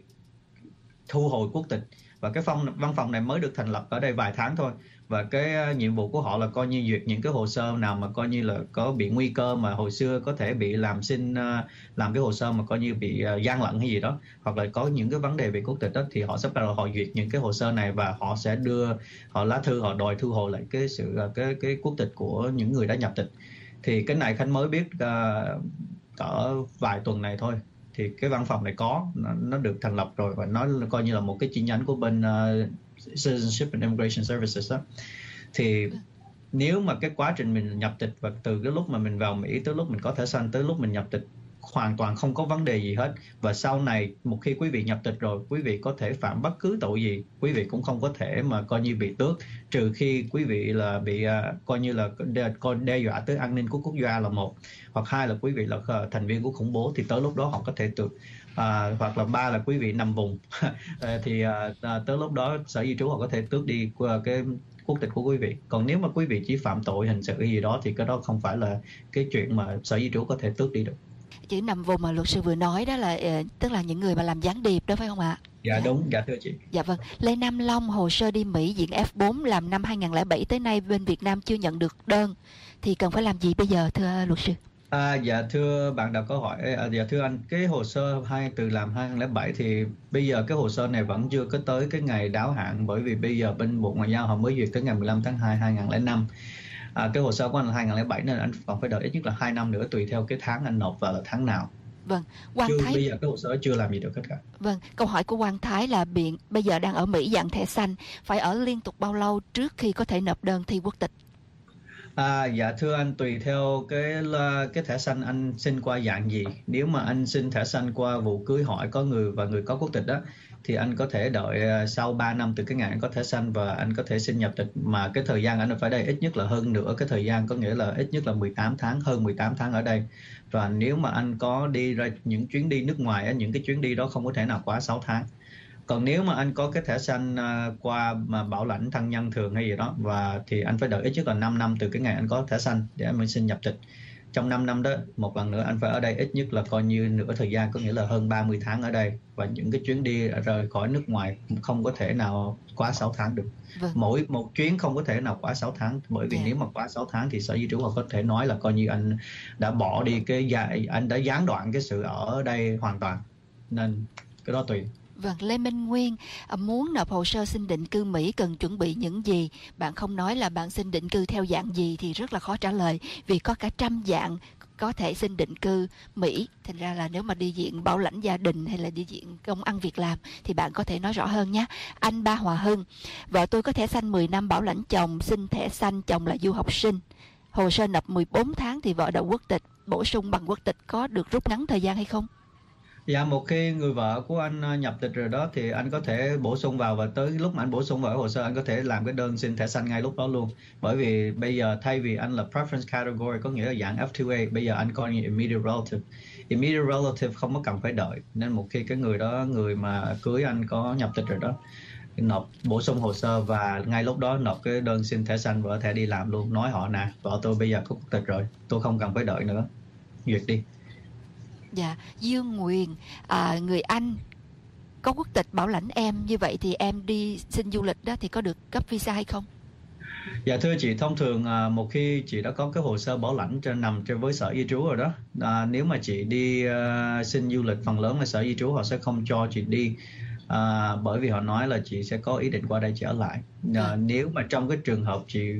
thu hồi quốc tịch và cái phong văn phòng này mới được thành lập ở đây vài tháng thôi, và cái uh, nhiệm vụ của họ là coi như duyệt những cái hồ sơ nào mà coi như là có bị nguy cơ mà hồi xưa có thể bị làm xin uh, làm cái hồ sơ mà coi như bị uh, gian lận hay gì đó, hoặc là có những cái vấn đề về quốc tịch đó, thì họ sẽ bắt đầu họ duyệt những cái hồ sơ này và họ sẽ đưa họ lá thư họ đòi thu hồi lại cái sự uh, cái cái quốc tịch của những người đã nhập tịch. Thì cái này Khanh mới biết uh, cỡ vài tuần này thôi, thì cái văn phòng này có nó, nó được thành lập rồi và nó coi như là một cái chi nhánh của bên uh, Citizenship and Immigration Services đó. Thì nếu mà cái quá trình mình nhập tịch và từ cái lúc mà mình vào Mỹ tới lúc mình có thẻ xanh tới lúc mình nhập tịch hoàn toàn không có vấn đề gì hết, và sau này một khi quý vị nhập tịch rồi quý vị có thể phạm bất cứ tội gì quý vị cũng không có thể mà coi như bị tước, trừ khi quý vị là bị uh, coi như là đe, đe dọa tới an ninh của quốc gia là một, hoặc hai là quý vị là uh, thành viên của khủng bố thì tới lúc đó họ có thể tước. À, hoặc là ba là quý vị nằm vùng thì à, tới lúc đó Sở Di trú họ có thể tước đi cái quốc tịch của quý vị. Còn nếu mà quý vị chỉ phạm tội hình sự gì đó thì cái đó không phải là cái chuyện mà Sở Di trú có thể tước đi được. Chữ nằm vùng mà luật sư vừa nói đó là tức là những người mà làm gián điệp đó phải không ạ? Dạ đúng, dạ thưa chị. Dạ vâng. Lê Nam Long, hồ sơ đi Mỹ diện F bốn làm năm hai không không bảy tới nay bên Việt Nam chưa nhận được đơn thì cần phải làm gì bây giờ thưa luật sư? À, dạ thưa bạn đặt câu hỏi, à, dạ thưa anh, cái hồ sơ hai từ làm hai không không bảy thì bây giờ cái hồ sơ này vẫn chưa có tới cái ngày đáo hạn, bởi vì bây giờ bên Bộ Ngoại giao họ mới duyệt tới ngày mười lăm tháng hai hai nghìn không trăm lẻ năm. À, cái hồ sơ của anh là hai nghìn không trăm lẻ bảy nên anh còn phải đợi ít nhất là hai năm nữa tùy theo cái tháng anh nộp vào là tháng nào. Vâng, Quang chưa, Thái. Bây giờ cái hồ sơ chưa làm gì được hết cả. Vâng, câu hỏi của Quang Thái là biện bây giờ đang ở Mỹ dạng thẻ xanh, phải ở liên tục bao lâu trước khi có thể nộp đơn thi quốc tịch? À, dạ thưa anh, tùy theo cái cái thẻ xanh anh xin qua dạng gì. Nếu mà anh xin thẻ xanh qua vụ cưới hỏi có người và người có quốc tịch đó, thì anh có thể đợi sau ba năm từ cái ngày anh có thẻ xanh và anh có thể xin nhập tịch, mà cái thời gian anh ở đây ít nhất là hơn nửa cái thời gian, có nghĩa là ít nhất là mười tám tháng, hơn mười tám tháng ở đây. Và nếu mà anh có đi ra những chuyến đi nước ngoài, những cái chuyến đi đó không có thể nào quá sáu tháng. Còn nếu mà anh có cái thẻ xanh uh, qua mà bảo lãnh thân nhân thường hay gì đó, và thì anh phải đợi ít nhất là năm năm từ cái ngày anh có thẻ xanh để anh mới xin nhập tịch. Trong năm năm đó, một lần nữa anh phải ở đây ít nhất là coi như nửa thời gian, có nghĩa là hơn ba mươi tháng ở đây. Và những cái chuyến đi rời khỏi nước ngoài không có thể nào quá sáu tháng được. Vâng. Mỗi một chuyến không có thể nào quá sáu tháng, bởi vì yeah. nếu mà quá sáu tháng thì Sở Di trú họ có thể nói là coi như anh đã bỏ đi cái dài, anh đã gián đoạn cái sự ở đây hoàn toàn. Nên cái đó tùy. Vâng, Lê Minh Nguyên, muốn nộp hồ sơ xin định cư Mỹ cần chuẩn bị những gì? Bạn không nói là bạn xin định cư theo dạng gì thì rất là khó trả lời, vì có cả trăm dạng có thể xin định cư Mỹ. Thành ra là nếu mà đi diện bảo lãnh gia đình hay là đi diện công ăn việc làm thì bạn có thể nói rõ hơn nhé. Anh Ba Hòa Hưng, vợ tôi có thẻ xanh mười năm bảo lãnh chồng, xin thẻ xanh chồng là du học sinh. Hồ sơ nộp mười bốn tháng thì vợ đã quốc tịch, bổ sung bằng quốc tịch có được rút ngắn thời gian hay không? Dạ, một khi người vợ của anh nhập tịch rồi đó thì anh có thể bổ sung vào, và tới lúc mà anh bổ sung vào hồ sơ anh có thể làm cái đơn xin thẻ xanh ngay lúc đó luôn. Bởi vì bây giờ thay vì anh là preference category, có nghĩa là dạng F two A, bây giờ anh coi như immediate relative. Immediate relative không có cần phải đợi, nên một khi cái người đó, người mà cưới anh có nhập tịch rồi đó, nộp bổ sung hồ sơ và ngay lúc đó nộp cái đơn xin thẻ xanh và có thể đi làm luôn. Nói họ nè, vợ tôi bây giờ có quốc tịch rồi, tôi không cần phải đợi nữa, duyệt đi. Dạ, Dương Nguyền, à, người Anh có quốc tịch bảo lãnh em, như vậy thì em đi xin du lịch đó thì có được cấp visa hay không? Dạ thưa chị, thông thường à, một khi chị đã có cái hồ sơ bảo lãnh trên nằm trên với Sở Di trú rồi đó, à, nếu mà chị đi à, xin du lịch, phần lớn là Sở Di trú họ sẽ không cho chị đi, à, bởi vì họ nói là chị sẽ có ý định qua đây trở lại. À, ừ. Nếu mà trong cái trường hợp chị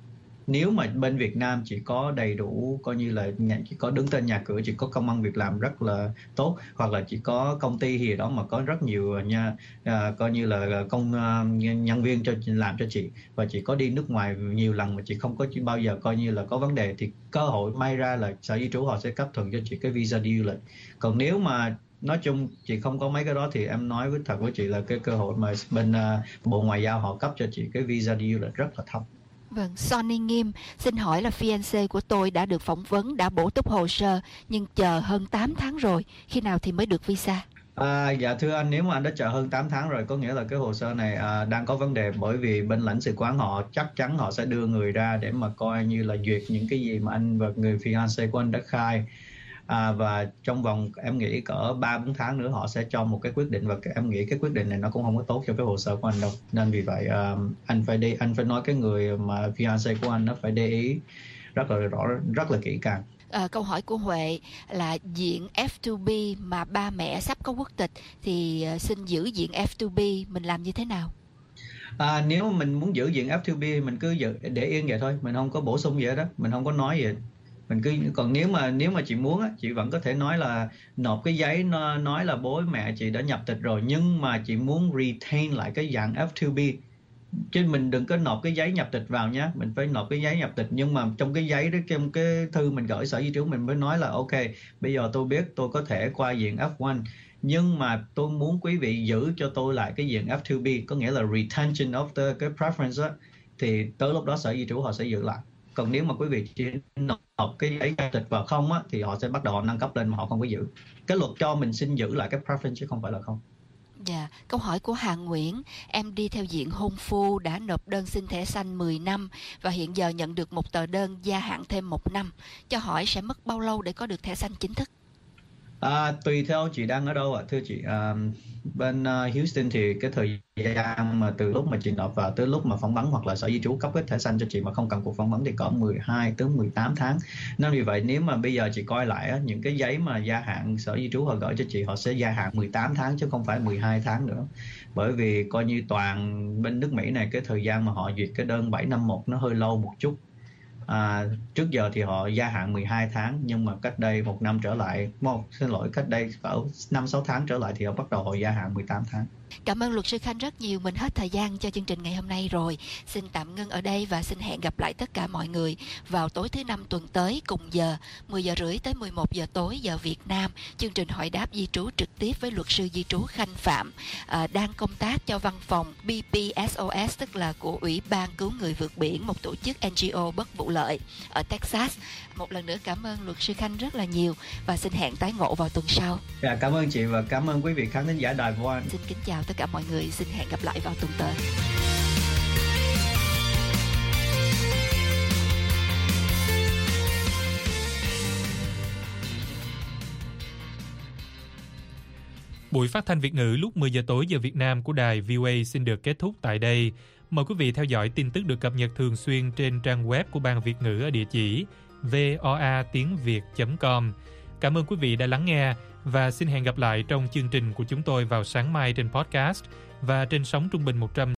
Nếu mà bên Việt Nam chỉ có đầy đủ, coi như là nhà, chỉ có đứng tên nhà cửa, chỉ có công ăn việc làm rất là tốt, hoặc là chỉ có công ty gì đó mà có rất nhiều nha, à, coi như là công uh, nhân viên cho làm cho chị, và chị có đi nước ngoài nhiều lần mà chị không có bao giờ coi như là có vấn đề, thì cơ hội may ra là Sở Di trú họ sẽ cấp thuận cho chị cái visa đi du lịch. Còn nếu mà nói chung chị không có mấy cái đó thì em nói với thật với chị là cái cơ hội mà bên uh, Bộ Ngoại giao họ cấp cho chị cái visa đi du lịch rất là thấp. Vâng, Sonny Nghiêm, xin hỏi là fiancé của tôi đã được phỏng vấn, đã bổ túc hồ sơ, nhưng chờ hơn tám tháng rồi, khi nào thì mới được visa? À, dạ thưa anh, nếu mà anh đã chờ hơn tám tháng rồi, có nghĩa là cái hồ sơ này à, đang có vấn đề, bởi vì bên lãnh sự quán họ chắc chắn họ sẽ đưa người ra để mà coi như là duyệt những cái gì mà anh và người fiancé của anh đã khai. À, và trong vòng em nghĩ cỡ ba bốn tháng nữa họ sẽ cho một cái quyết định, và em nghĩ cái quyết định này nó cũng không có tốt cho cái hồ sơ của anh đâu. Nên vì vậy um, anh phải đi anh phải nói cái người mà fiancé của anh nó phải để ý rất là rõ, rất là kỹ càng. À, câu hỏi của Huệ là diện F two B mà ba mẹ sắp có quốc tịch thì uh, xin giữ diện F two B, mình làm như thế nào? À, nếu mình muốn giữ diện F two B mình cứ giữ, để yên vậy thôi, mình không có bổ sung gì hết đó, mình không có nói gì. Mình cứ còn nếu mà nếu mà chị muốn á, chị vẫn có thể nói là nộp cái giấy nó nói là bố mẹ chị đã nhập tịch rồi, nhưng mà chị muốn retain lại cái dạng F two B, chứ mình đừng có nộp cái giấy nhập tịch vào nhé. Mình phải nộp cái giấy nhập tịch, nhưng mà trong cái giấy đó, trong cái thư mình gửi Sở Di trú mình mới nói là ok, bây giờ tôi biết tôi có thể qua diện F one, nhưng mà tôi muốn quý vị giữ cho tôi lại cái diện F two B, có nghĩa là retention of the cái preference đó, thì tới lúc đó Sở Di trú họ sẽ giữ lại. Còn nếu mà quý vị chỉ nộp cái giấy nhập tịch vào không á, thì họ sẽ bắt đầu họ nâng cấp lên mà họ không có giữ. Cái luật cho mình xin giữ lại cái preference chứ không phải là không. Dạ, câu hỏi của Hà Nguyễn, em đi theo diện hôn phu, đã nộp đơn xin thẻ xanh mười năm và hiện giờ nhận được một tờ đơn gia hạn thêm một năm. Cho hỏi sẽ mất bao lâu để có được thẻ xanh chính thức? À, tùy theo chị đang ở đâu ạ, à, thưa chị. À, bên uh, Houston thì cái thời gian mà từ lúc mà chị nộp vào tới lúc mà phỏng vấn hoặc là Sở Di trú cấp cái thẻ xanh cho chị mà không cần cuộc phỏng vấn thì có mười hai tới mười tám tháng. Nên vì vậy nếu mà bây giờ chị coi lại á, những cái giấy mà gia hạn Sở Di trú họ gửi cho chị, họ sẽ gia hạn mười tám tháng chứ không phải mười hai tháng nữa. Bởi vì coi như toàn bên nước Mỹ này cái thời gian mà họ duyệt cái đơn bảy năm một nó hơi lâu một chút. À, trước giờ thì họ gia hạn mười hai tháng, nhưng mà cách đây một năm trở lại, một xin lỗi cách đây cỡ năm sáu tháng trở lại thì họ bắt đầu họ gia hạn mười tám tháng. Cảm ơn luật sư Khanh rất nhiều. Mình hết thời gian cho chương trình ngày hôm nay rồi. Xin tạm ngưng ở đây và xin hẹn gặp lại tất cả mọi người vào tối thứ năm tuần tới cùng giờ mười giờ rưỡi tới mười một giờ tối giờ Việt Nam. Chương trình hỏi đáp di trú trực tiếp với luật sư di trú Khanh Phạm, à, đang công tác cho văn phòng bê pê ét o ét, tức là của Ủy ban Cứu Người Vượt Biển, một tổ chức en giê ô bất vụ lợi ở Texas. Một lần nữa cảm ơn luật sư Khanh rất là nhiều và xin hẹn tái ngộ vào tuần sau. Dạ, cảm ơn chị và cảm ơn quý vị khán thính giả Đài Voa. Xin kính chào tất cả mọi người, xin hẹn gặp lại vào tuần tới. Buổi phát thanh Việt ngữ lúc mười giờ tối giờ Việt Nam của đài vê o a xin được kết thúc tại đây. Mời quý vị theo dõi tin tức được cập nhật thường xuyên trên trang web của Ban Việt ngữ ở địa chỉ voa tiếng việt chấm com. Cảm ơn quý vị đã lắng nghe và xin hẹn gặp lại trong chương trình của chúng tôi vào sáng mai trên podcast và trên sóng trung bình một trăm